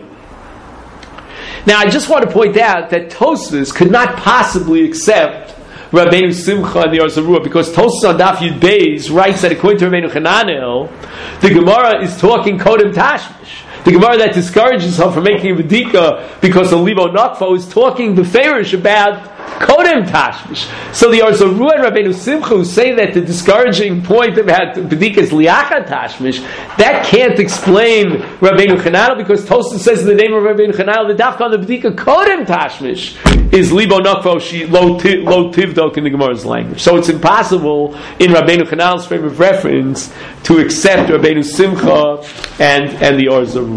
Now, I just want to point out that Tosfos could not possibly accept Rabbeinu Simcha and the Or Zarua because Tosfos on Daf Yud Beis writes that according to Rabbeinu Chananel, the Gemara is talking Kodem Tashmish. The Gemara that discourages her from making a bedika because of Libo Nokfo is talking the Farish about Kodem Tashmish. So the Or Zarua and Rabbeinu Simcha who say that the discouraging point about bedika is Liachar Tashmish, that can't explain Rabbeinu Chananel because Tosfos says in the name of Rabbeinu Chananel the dafka on the bedika Kodem Tashmish is Libo Nokfo, she lo tivdok in the Gemara's language. So it's impossible in Rabbeinu Chananel's frame of reference to accept Rabbeinu Simcha and, and the Or Zarua.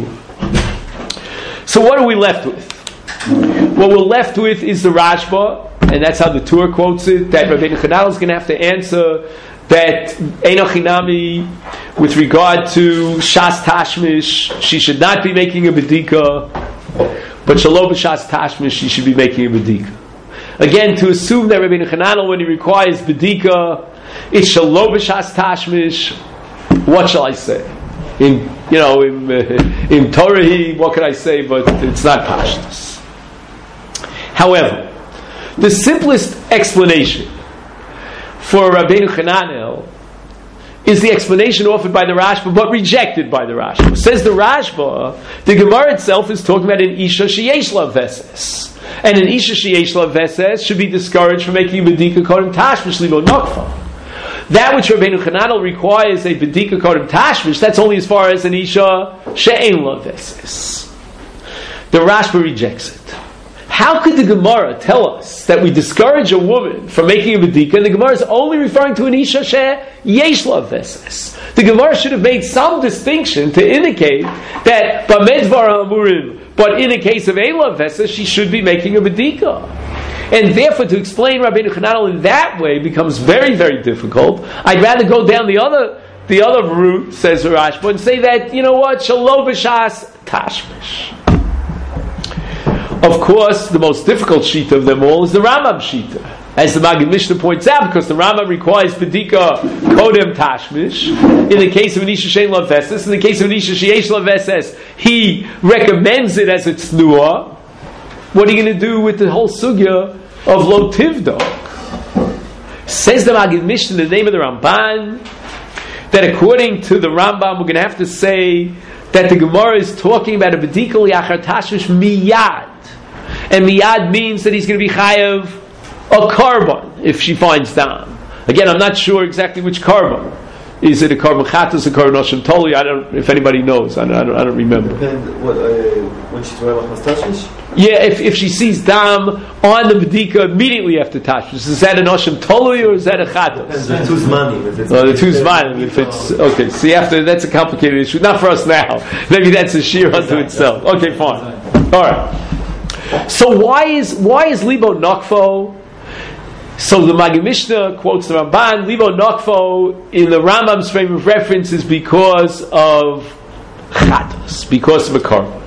So what are we left with? What we're left with is the Rashba, and that's how the Tur quotes it, that Rabbeinu Chananel is going to have to answer that Eino Chinami, with regard to Shas Tashmish, she should not be making a bedika, but Shalo B'Shas Tashmish, she should be making a bedika. Again, to assume that Rabbeinu Chananel, when he requires bedika, it's Shalo B'Shas Tashmish, what shall I say? In you know, in, uh, in Torah, what can I say? But it's not pashtus. However, the simplest explanation for Rabbeinu Chananel is the explanation offered by the Rashba, but rejected by the Rashba. Says the Rashba, the Gemara itself is talking about an Isha sheyesh la veses, and an Isha sheyesh la veses should be discouraged from making bedika kodem tashmish libo nokfa. That which Rabbeinu Chananel requires a bedika kodem tashmish, that's only as far as an Isha she'ein la veses. The Rashba rejects it. How could the Gemara tell us that we discourage a woman from making a bedika, and the Gemara is only referring to an Isha she'yesh la veses? The Gemara should have made some distinction to indicate that b'med dvar ha'amurim, but in a case of ein la veses, she should be making a bedika. And therefore, to explain Rabbeinu Chananel in that way becomes very, very difficult. I'd rather go down the other the other route, says Rashba, and say that, you know what, Shalo B'Shas Tashmish. Of course, the most difficult shita of them all is the Rambam shita. as the Maggid Mishnah points out, because the Rambam requires Bedika Kodem Tashmish. In the case of an Isha Shein Lav Veses, in the case of an Isha Sheyesh Lav Veses, he recommends it as a Tznuah. What are you going to do with the whole sugya of Lo Tivdok? Says the Maggid Mishnah in the name of the Ramban, that according to the Rambam, we're going to have to say that the Gemara is talking about a Bedika Liachar Tashmish Miyad. And Miyad means that he's going to be Chayav a carbon if she finds dam. Again, I'm not sure exactly which carbon. Is it a carbon chatas or carbon oshim toli? I don't. If anybody knows, I don't. I don't, I don't remember. Depend what, uh, when she's wearing machmas. Yeah, if, if she sees dam on the bedika immediately after tashmish, is that an oshim toli or is that a chatas? The two zmanim. Oh, the two zmanim. If it's okay, see after that's a complicated issue. Not for us now. Maybe that's a shear unto itself. Okay, fine. All right. So why is why is libo nokfo? So the Maggid Mishnah quotes the Ramban, Libo Nokfo in the Rambam's frame of reference is because of Chatos, because of a carbon.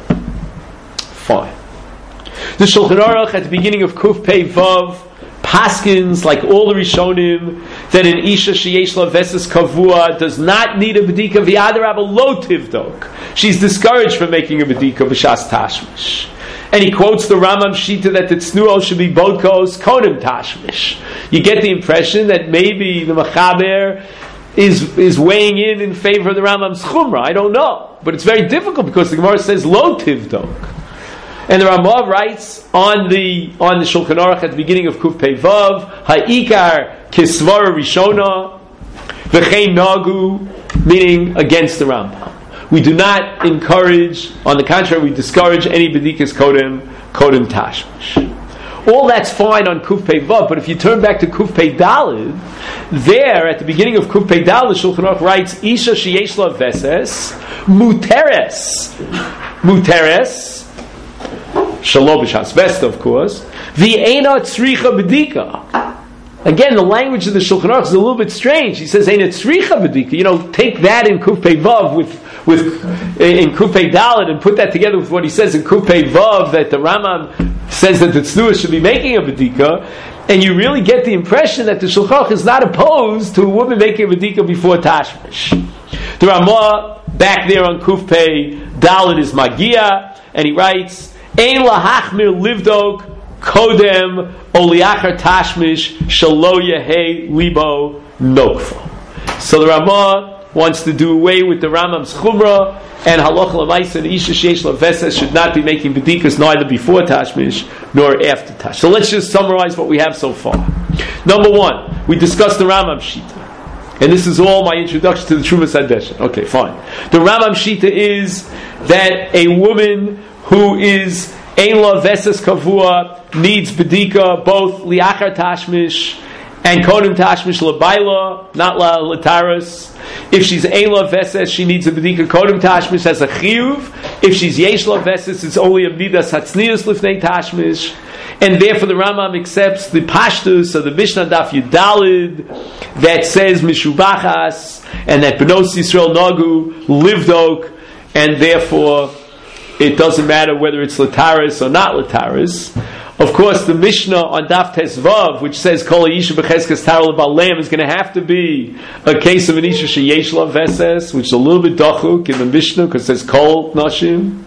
Fine. The Shulchan Aruch at the beginning of Kuf Pei Vav paskins, like all the Rishonim, that an Isha Sheyesh La Veses Kavua does not need a Bedika V'yadarab a Lo Tivdok. She's discouraged from making a Bedika B'shas Tashmish. And he quotes the Rambam Shita that the Tznuo should be Bodkos Kodem Tashmish. You get the impression that maybe the Machaber is is weighing in in favor of the Rambam's Chumrah. I don't know. But it's very difficult because the Gemara says Lo Tivdok. And the Rambam writes on the on the Shulchan Aruch at the beginning of Kuf Pei Vav, Ha'ikar Kisvara Rishona V'chein Nagu, meaning against the Rambam. We do not encourage, on the contrary, we discourage any Bedikas Kodem, Kodem Tashmish. All that's fine on Kuf Pei Vav, but if you turn back to Kuf Pei Dalid, there, at the beginning of Kuf Pei Dalid, Shulchan Aruch writes, Isha Sheyesh La Veses, Muteres, Muteres, Shalom B'Shas Vesta, of course, V'eina Tzricha Bedika. Again, the language of the Shulchan Aruch is a little bit strange. He says, "Ein tzricha bedika." You know, take that in Kuf Pei Vav with with in Kuf Pei Daled and put that together with what he says in Kuf Pei Vav that the Rambam says that the tznuah should be making a bedika, and you really get the impression that the Shulchan Aruch is not opposed to a woman making a bedika before Tashmish. The Ramah back there on Kuf Pei Daled is Magia, and he writes, "Ein lahachmir livdok Kodem Oliachar Tashmish Shalo Yehei Libo Nokfo." So the Ramah wants to do away with the Rambam's Chumrah and Halacha L'maisa and Isha Sheish La Veses should not be making Bedikas neither before Tashmish nor after Tashmish. So let's just summarize what we have so far. Number one, we discussed the Rambam Shita. And this is all my introduction to the Trumas Hadeshen. Okay, fine. The Rambam Shita is that a woman who is Ein La Veses Kavua needs Bedika both Liachar Tashmish and Kodem Tashmish L'Baila, not La L'Taris. If she's Ein La Veses, she needs a Bedika Kodem Tashmish as a Chiyuv. If she's Yesh La Veses, it's only a Midas Hatznius Lifnei Tashmish. And therefore the Rambam accepts the Pashtus of the Mishnah Daf Yudalid that says Mishubachas and that Benos Yisrael Nagu Livdok, and therefore it doesn't matter whether it's Lataris or not Lataris. Of course, the Mishnah on Daf Tesvav, which says Kol Yisha B'Cheskas Tarol Ba'Leim, is going to have to be a case of an Isha Sheyesh La Veses, which is a little bit dachuk in the Mishnah because it says Kol Nashim.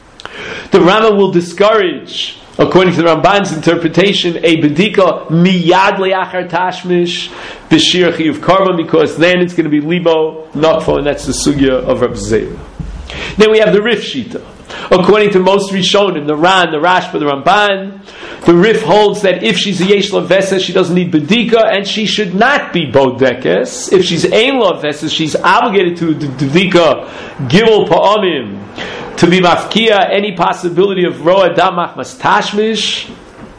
The Rambam will discourage, according to the Ramban's interpretation, a Bedika Miyad Le'achar Tashmish B'Shir Chiyuv Karban, because then it's going to be Libo Nokfo, and that's the sugya of Reb Zera. Then we have the Rif Shita. According to most Rishonim, the Ran, the Rashba, the Ramban, the Rif holds that if she's a Yesh La Veses, she doesn't need Bedika, and she should not be Bodekes. If she's Ein La Veses, she's obligated to Bedika Gimel Pa'amim, to be Mafkia any possibility of Roa Damach Mas Tashmish.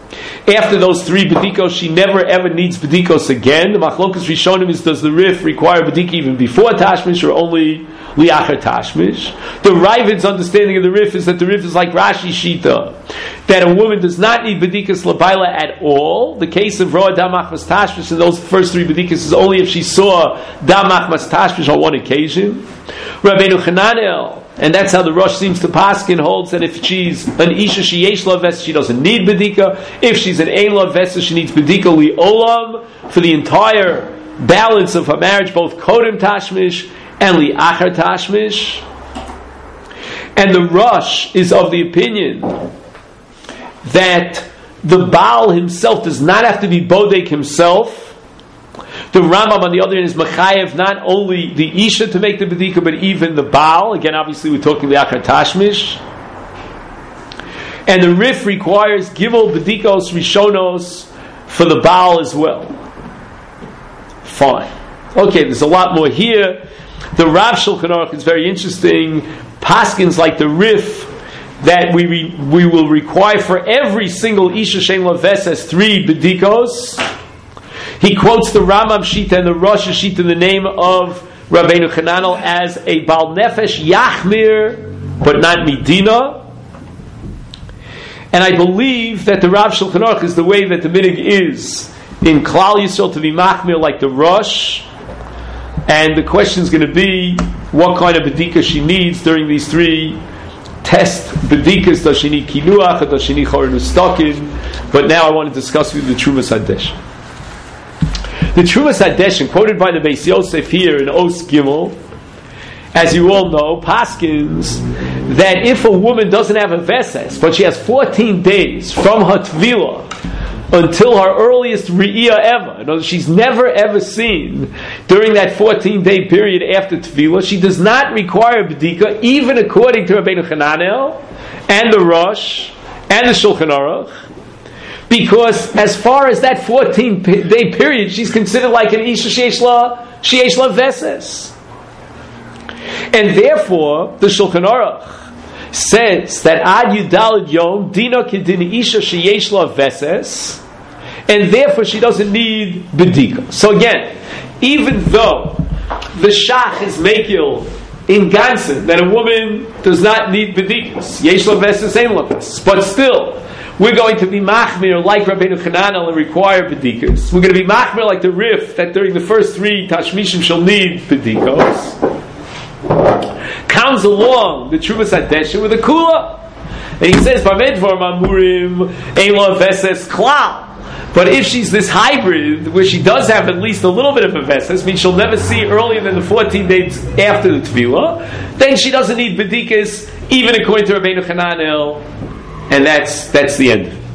After those three Bedikos, she never ever needs Bedikos again. The Machlokas Rishonim is, does the Rif require Bedika even before Tashmish or only Liachar Tashmish? The Ravid's understanding of the Rif is that the Rif is like Rashi Shita, that a woman does not need Bedikas Labaila at all. The case of Roa Damach Mas Tashmish and those first three Bedikas is only if she saw Damach Mas Tashmish on one occasion. Rabbeinu Chananel and that's how the Rosh seems to paskin, holds that if she's an Isha sheyesh la vesa, she doesn't need bedika. If she's an ein la vesa, she needs bedika li olam for the entire balance of her marriage, both kodem tashmish and li achar tashmish. And the Rosh is of the opinion that the Baal himself does not have to be bodek himself. The Rambam, on the other hand, is mechayev not only the Isha to make the bedika, but even the Baal. Again, obviously, we're talking liachar tashmish. And the Rif requires gimel bedikos rishonos for the Baal as well. Fine. Okay, there's a lot more here. The Rav Shulchan Aruch is very interesting. Paskins like the Rif that we re, we will require for every single Isha Shein Lo Veses three bedikos. He quotes the Rambam Shita and the Rosh Shita in the name of Rabbeinu Chananel as a Baal Nefesh Yachmir, but not Medina. And I believe that the Rav Shulchan Aruch is the way that the minig is in Klal Yisrael to be Machmir like the Rosh. And the question is going to be what kind of bedika she needs during these three test bedikas. Does she need kinuach or does she need chorin u'stakin? But now I want to discuss with you the Trumas Hadesh. The Trumas Hadeshin, quoted by the Beis Yosef here in Os Gimel, as you all know, paskins that if a woman doesn't have a veses, but she has fourteen days from her tvila until her earliest re'iyah ever, in other words, she's never ever seen during that fourteen-day period after tvila, she does not require bedika, even according to Rabbeinu Chananel and the Rosh and the Shulchan Aruch. Because as far as that fourteen-day period, she's considered like an Isha Sheyesh La Sheyesh La Veses. And therefore, the Shulchan Aruch says that Ad Yudalid Yom Dino Kedin Isha Sheyesh La Veses, and therefore she doesn't need Bedika. So again, even though the Shach is Mekil in Gansen that a woman does not need Bedikas, Yesh La Veses, Ein La Veses, but still, we're going to be machmir like Rabbeinu Chananel and require bedikas. We're going to be machmir like the Rif that during the first three tashmishim shall need bedikos. Comes along the Trumas Hadeshin with a kula, and he says, "Bamedvar mamurim ein lo veses klal." But if she's this hybrid where she does have at least a little bit of a veses, means she'll never see earlier than the fourteen days after the tefillah, then she doesn't need bedikas, even according to Rabbeinu Chananel. And that's that's the end of it.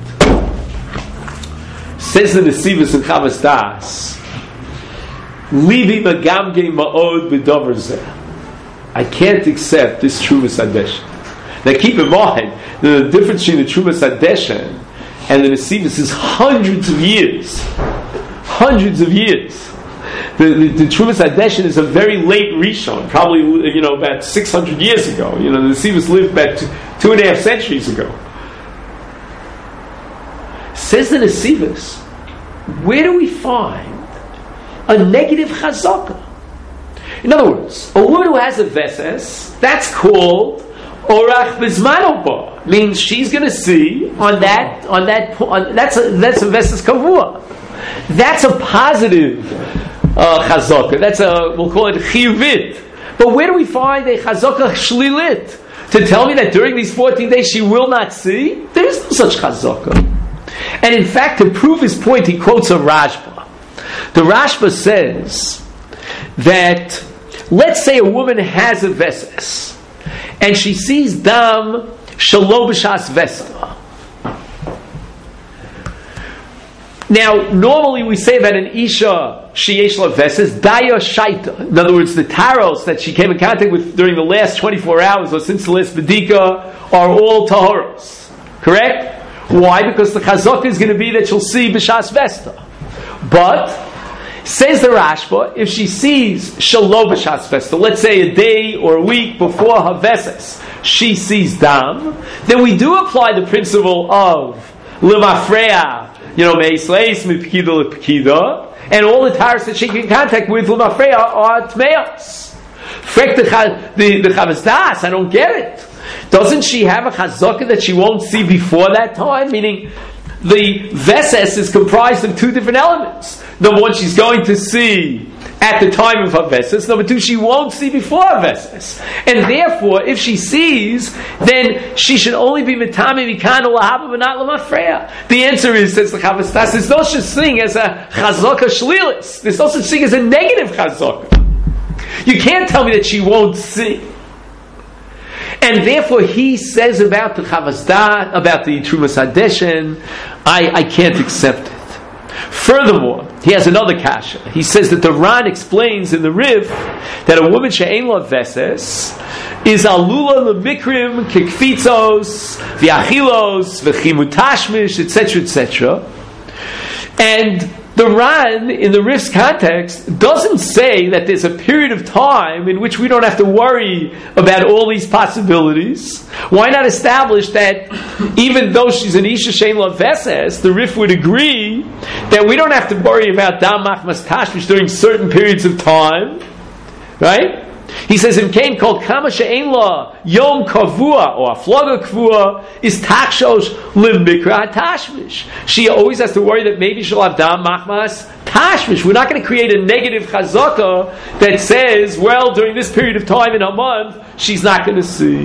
Says the Nesivos in Chavas Das, Livi magamge ma'od b'davar zeh. I can't accept this Trumas Hadeshin. Now keep in mind, the difference between the Trumas Hadeshin and the Nesivos is hundreds of years. Hundreds of years. The, the, the Trumas Hadeshin is a very late Rishon, probably you know about six hundred years ago. You know, the Nesivos lived about two, two and a half centuries ago. Says the Nesivos, where do we find a negative chazaka? In other words, a woman who has a veses, that's called orach bizmano ba. Means she's going to see on that on that on, that's a that's a veses kavua. That's a positive uh, chazaka. That's a we'll call it chiyuvit. But where do we find a chazaka shlilit to tell me that during these fourteen days she will not see? There is no such chazaka. And in fact, to prove his point, he quotes a Rashba. The Rashba says that, let's say a woman has a veses, and she sees dam shelo b'shas vesta. Now, normally we say that an isha sheyesh la veses daya shaita. In other words, the taros that she came in contact with during the last twenty-four hours or since the last bedika are all tahoros. Correct? Why? Because the chazaka is going to be that she'll see b'shas vesta. But, says the Rashba, if she sees shelo b'shas vesta, let's say a day or a week before her veses, she sees dam, then we do apply the principle of limafreya, you know, meisleis mipkida lepkida, and all the taras that she can contact with limafreya are tmeos. Frek the the, the Chavas Das, I don't get it. Doesn't she have a chazaka that she won't see before that time? Meaning, the veses is comprised of two different elements. Number one, she's going to see at the time of Haveses. Number two, she won't see before Haveses. And therefore, if she sees, then she should only be Mitami Mikan Lahaba but not Lamafreya. The answer is, says the Chavastas, there's no such thing as a Chazaka Shlilis. There's no such thing as a negative Chazaka. You can't tell me that she won't see. And therefore he says about the Chavasdat, about the Trumas Hadeshen, I, I can't accept it. Furthermore, he has another kasha. He says that the Ran explains in the Riv that a woman she'ein la veses is alula lemikrim kekfitzos v'achilos v'chimutashmish, et cetera, et cetera. And the Ran, in the Rif's context, doesn't say that there's a period of time in which we don't have to worry about all these possibilities. Why not establish that even though she's an Isha Shein La Veses, the Rif would agree that we don't have to worry about Dam Machmas Tashmish during certain periods of time, right? He says in Cain called Kama She'ein La Yom Kavua or Aflaga Kavua is Takshosh Limikra Tashmish. She always has to worry that maybe she'll have Dam Machmas Tashmish. We're not going to create a negative Chazaka that says, well, during this period of time in a month, she's not going to see.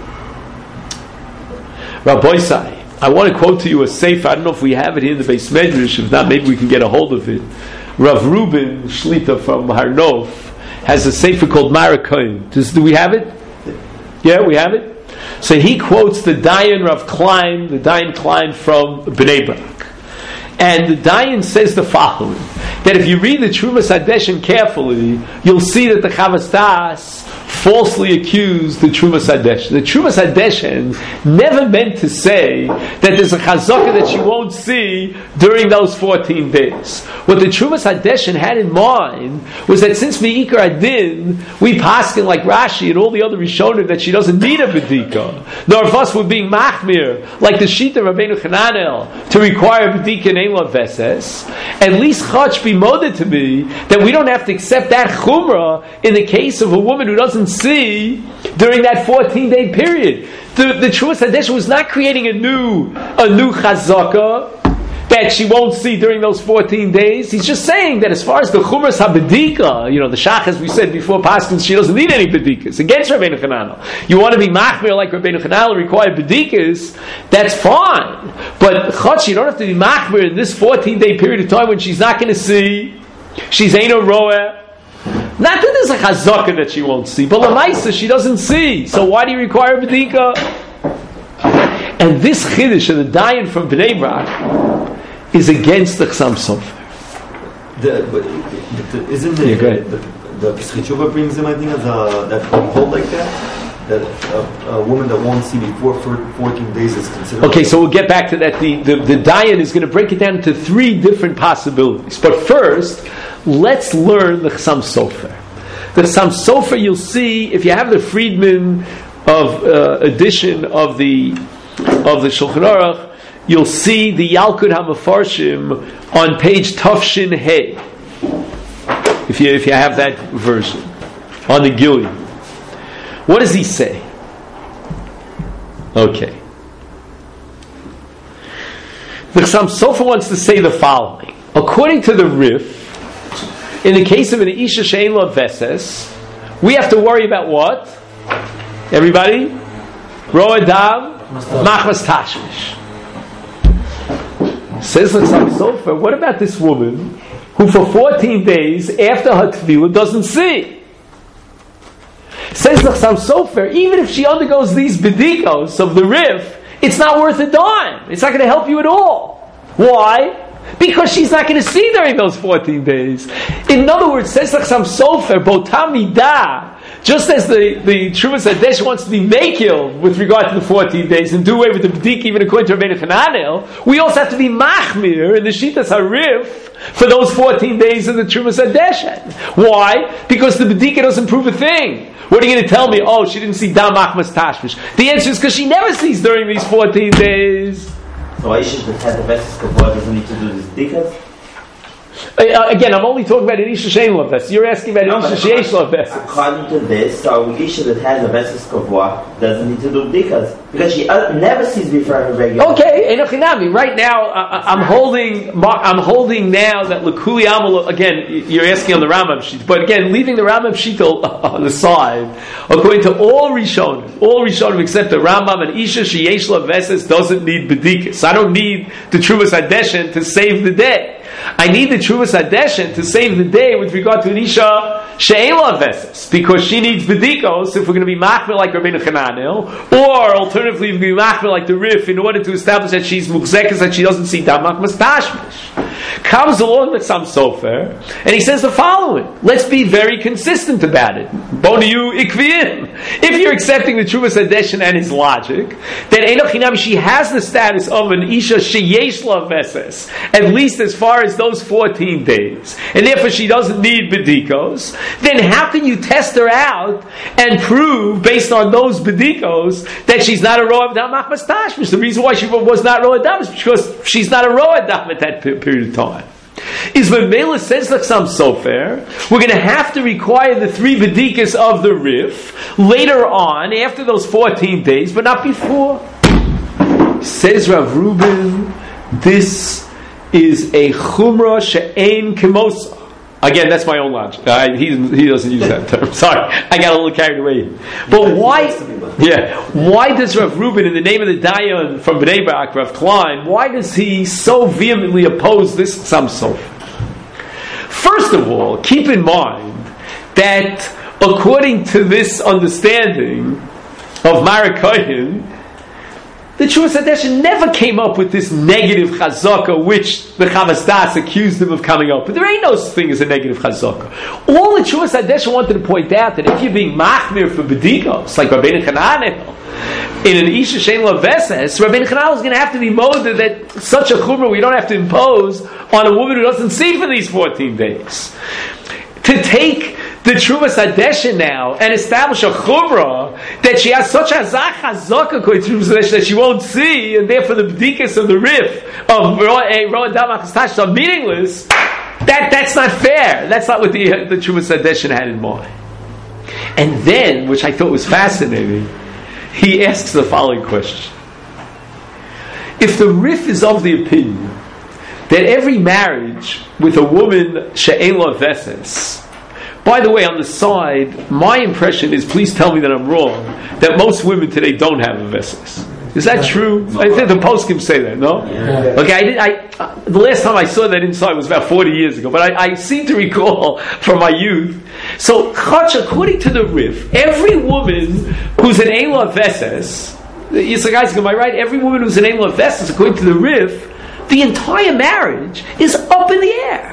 Rabbi Isai, I want to quote to you a sefer. I don't know if we have it here in the Beis Medrash. If not, maybe we can get a hold of it. Rav Reuben Shlita from Har Nof has a sefer called Marikoim. Does, do we have it? Yeah, we have it. So he quotes the Dayan Rav Klein, the Dayan Klein from Bnei Brak. And the Dayan says the following, that if you read the Trumas Hadeshen carefully, you'll see that the Chavastas falsely accused the Trumas Hadeshen. The Trumas Hadeshen never meant to say that there's a Chazaka that she won't see during those fourteen days. What the Trumas Hadeshen had in mind was that since Me'ikar Adin, we paskin like Rashi and all the other Rishonim that she doesn't need a Bedika. Nor of us were being Machmir, like the Shita Rabbeinu Chananel, to require Bedika in Ein La Veses. At least Chach be moded to me that we don't have to accept that Chumrah in the case of a woman who doesn't see during that fourteen-day period. The, the Trumas Hadeshen was not creating a new a new chazaka that she won't see during those fourteen days. He's just saying that as far as the Chumras HaBedika, you know, the Shach, as we said before, Paskins, she doesn't need any Bedikas. Against Rabbeinu Chananel. You want to be Machmir like Rabbeinu Chananel, require Bedikas, that's fine. But Chach, you don't have to be Machmir in this fourteen-day period of time when she's not going to see. She's ain't a roeh. Not that there's a chazaka that she won't see, but l'maisa she doesn't see. So why do you require bedika? And this chiddush of the Dayan from Bnei Brak is against the Chsam Sofer. The, but, but isn't the, yeah, the, the Pesach Tshuva brings him, I think, as a, that hold like that? That a, a woman that won't see before fourteen days is considered. Okay, so we'll get back to that. The, the, the Dayan is going to break it down into three different possibilities. But first, let's learn the Chsam Sofer. The Chsam Sofer, you'll see, if you have the Friedman of uh, edition of the of the Shulchan Aruch, you'll see the Yalkut HaMefarshim on page Tafshin Hey. If you if you have that version on the Gilead, what does he say? Okay, the Chsam Sofer wants to say the following. According to the Rif, in the case of an Isha Shein La Veses, we have to worry about what? Everybody? Roeh Dam, Machmas Tashmish. Says the Chsam Sofer, what about this woman who for fourteen days after her Tefillah doesn't see? Says the Chsam Sofer, even if she undergoes these bedikos of the Rif, it's not worth a dime. It's not going to help you at all. Why? Because she's not going to see during those fourteen days. In other words, says the Chsam Sofer, Botamida, just as the, the Trumas Hadeshen wants to be makil with regard to the fourteen days and do away with the B'dik even according to Rabbeinu Chananel, we also have to be Machmir in the Shitas HaRif for those fourteen days of the Trumas Hadeshen. Why? Because the B'dik doesn't prove a thing. What are you going to tell me? Oh, she didn't see Dam Machmas Tashmish. The answer is because she never sees during these fourteen days. So Aisha that had the Veses Kavua doesn't need to do this dikas? Uh, again, I'm only talking about an Isha Shein Lo Veses. You're asking about an Isha Sheyesh Lo Veses. According to this, so Isha that has a Veses Kavua doesn't need to do bdikas because she uh, never sees before her regular. Okay, Enochinami. Right now, uh, I'm holding. I'm holding now that L'Kuli Amal. Again, you're asking on the Rambam sheet, but again, leaving the Rambam sheet on the side. According to all Rishonim, all Rishonim except the Rambam, and Isha Sheyesh Lo Veses doesn't need bdikas. I don't need the Truvas Hadeshen to save the day. I need the Truvas Hadeshen to save the day with regard to an Isha She'ein Lo Veses, because she needs B'dikos if we're going to be Machmir like Rabbeinu Chananel, or alternatively we're going to be Machmir like the Rif in order to establish that she's Muchzekes, that she doesn't see Damak Mastashmish. Comes along with some Sofer, and he says the following: let's be very consistent about it. Boniyu Ikviyim. If you're accepting the Truvas Hadeshen and his logic, then Enochinam, she has the status of an Isha Sheyesh Lo Veses, at least as far as those fourteen days, and therefore she doesn't need bedikos. Then how can you test her out and prove based on those bedikos that she's not a roa damach mastashmish? The reason why she was not roa dam is because she's not a roa dam at that period of time. Is when Mela says like some sofer, we're going to have to require the three bedikas of the Rif later on after those fourteen days, but not before. Says Rav Reuben, this is a chumrah she'ein kemosa. Again, that's my own logic. Uh, he he doesn't use that term. Sorry, I got a little carried away. But why? Yeah, why does Rav Reuben, in the name of the Dayan from Bnei Brak, Rav Klein, why does he so vehemently oppose this samsof? First of all, keep in mind that according to this understanding of Marikoyin, the Truvas Hadeshen never came up with this negative chazaka, which the Chavas Das accused him of coming up with. There ain't no such thing as a negative chazaka. All the Truvas Hadeshen wanted to point out that if you're being machmir for bedikos, like Rabbeinu Chananel, in an Isha Shein Lo Veses, Rabbeinu Chananel is going to have to be moded that such a chumrah we don't have to impose on a woman who doesn't see for these fourteen days. To take the Truvas Hadeshen now and establish a chumrah that she has such a zachazaka that she won't see, and therefore the bdikas of the Rif of Roa Damach Stash are meaningless. That that's not fair. That's not what the the Truvas Hadeshen had in mind. And then, which I thought was fascinating, he asks the following question: if the Rif is of the opinion that every marriage with a woman she'ein lo veses. By the way, on the side, my impression is, please tell me that I'm wrong, that most women today don't have a veses. Is that true? I think the poskim say that, no? Yeah. Okay, I did. I uh, the last time I saw that inside was about forty years ago, but I, I seem to recall from my youth. So, according to the Rif, every woman who's an ein lo veses, so guys, am I right? Every woman who's an ein lo veses, according to the Rif, the entire marriage is up in the air.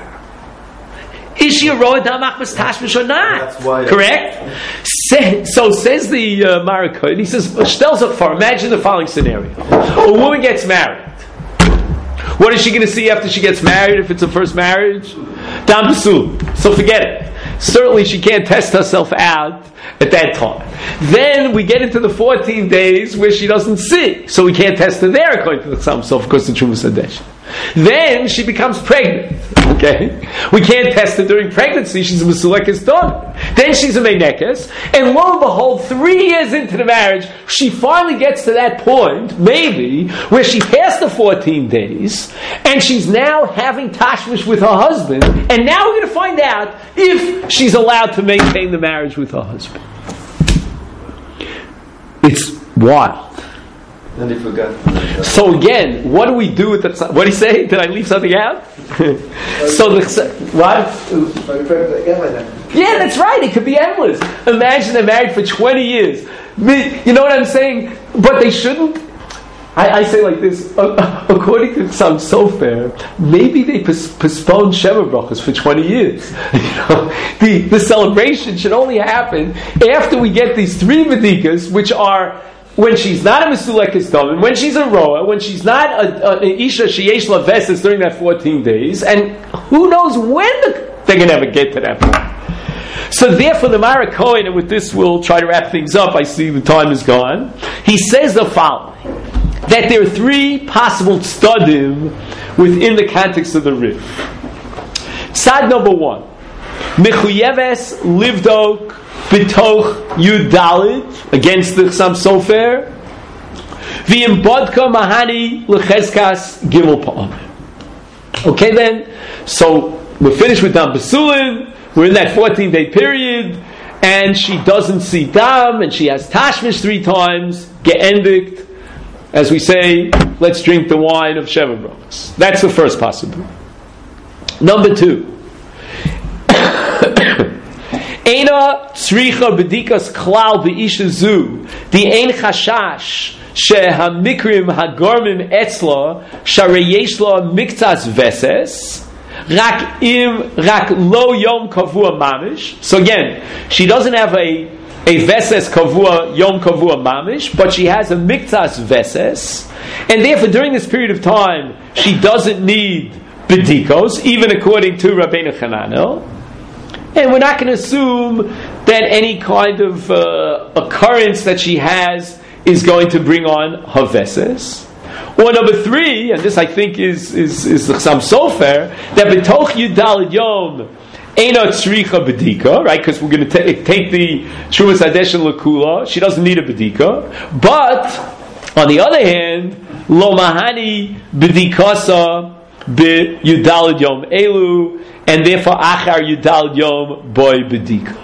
Is she a roa damach mastashmish or not? Correct? Say, so says the uh, Marikoy, and he says, "Stel's up for." Imagine the following scenario: a woman gets married. What is she going to see after she gets married? If it's a first marriage, dam b'sul. So forget it. Certainly, she can't test herself out at that time. Then we get into the fourteen days where she doesn't see, so we can't test her there according to the Chasam Sof, because the Truvas Hadeshen. Then she becomes pregnant. Okay, we can't test her during pregnancy. She's a mesulekes daughter. Then she's a meinekes, and lo and behold, three years into the marriage, she finally gets to that point, maybe, where she passed the fourteen days, and she's now having tashmish with her husband. And now we're going to find out if she's allowed to maintain the marriage with her husband. It's wild. And they forgot. So again, what do we do with the? What do you say? Did I leave something out? So the what? Yeah, that's right. It could be endless. Imagine they're married for twenty years. You know what I'm saying? But they shouldn't. I, I say like this. According to some sofer, maybe they pos- postponed Sheva Brachos for twenty years. You know, the the celebration should only happen after we get these three vedikas, which are when she's not a mesulekes domin, when she's a roa, when she's not a, a, a isha sheyesh la veses during that fourteen days, and who knows when the, they're going to ever get to that point. So therefore the Mara Cohen, and with this we'll try to wrap things up, I see the time is gone, he says the following, that there are three possible tzadim within the context of the Rif. Side number one. Mechuyeves livdok bitoch yudalid against the Chassam Sofer. V'imbodka mahani lecheskas gimel pa'amim. Okay then, so we're finished with Dam Basulin. We're in that fourteen-day period, and she doesn't see Dam, and she has Tashmish three times. Geendigt, as we say, let's drink the wine of Sheva Brachos. That's the first possibility. Number two. Eina tzricha b'dikas klal b'isha zu the ein chashash shehamikrim hagormim etzla shareyesh la miktas veses rak im rak lo yom kavua mamish. So again, she doesn't have a a veses kavua yom kavua mamish, but she has a miktas veses, and therefore during this period of time she doesn't need b'dikos, even according to Rabbeinu Chananel. And we're not going to assume that any kind of uh, occurrence that she has is going to bring on her veses. Or number three, and this I think is is is the Chassam Sofer, that b'toch yudal yom eina tzricha bedika, right? Because we're going to t- take the Trumas Hadesh and Lakula. She doesn't need a bedika. But on the other hand, lo mahani bedikasa be yudal yom elu. And therefore, achar yudal yom boy bedika.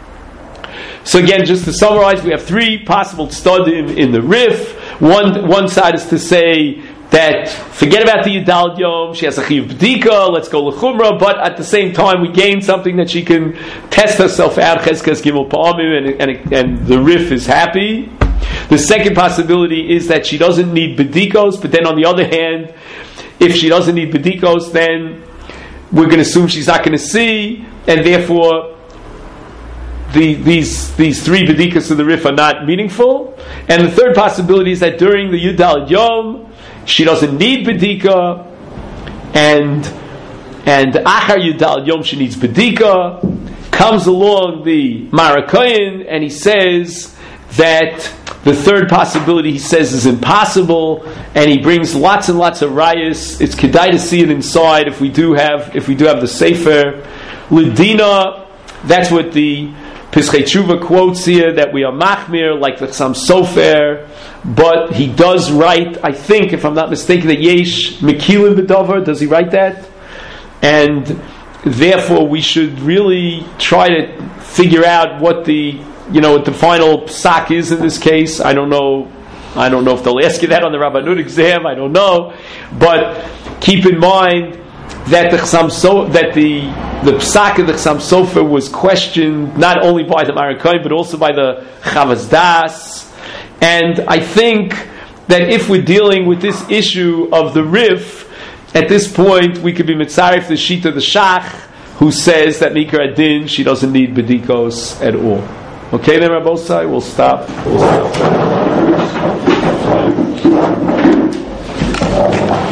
So again, just to summarize, we have three possible tzadim in the Rif. One one side is to say that forget about the yudal yom, she has a chiv bedika, let's go lechumra. But at the same time, we gain something that she can test herself out. Cheskas gimel pa'amim, and and and the Rif is happy. The second possibility is that she doesn't need bedikos, but then on the other hand, if she doesn't need bedikos, then we're going to assume she's not going to see, and therefore the, these these three bedikas of the Rif are not meaningful. And the third possibility is that during the Yudal Yom, she doesn't need bedika, and and Achar Yudal Yom she needs bedika. Comes along the Marakayan, and he says that the third possibility, he says, is impossible, and he brings lots and lots of rayas. It's kedai to see it inside if we do have if we do have the Sefer Lidina. That's what the Pischei Tshuva quotes here, that we are machmir like the Chassam Sofer, but he does write, I think, if I'm not mistaken, that yesh mekilin b'davar. Does he write that? And therefore, we should really try to figure out what the you know what the final psak is in this case. I don't know. I don't know if they'll ask you that on the Rabbanut exam. I don't know, but keep in mind that the Chassam so that the the psak of the Chassam Sofer was questioned not only by the Marakaim but also by the Chavaz Das. And I think that if we're dealing with this issue of the Rif, at this point we could be mitzaref the Shita the Shach, who says that Mikra Adin she doesn't need bedikos at all. Okay, then Rabbosai, we'll stop. We'll stop.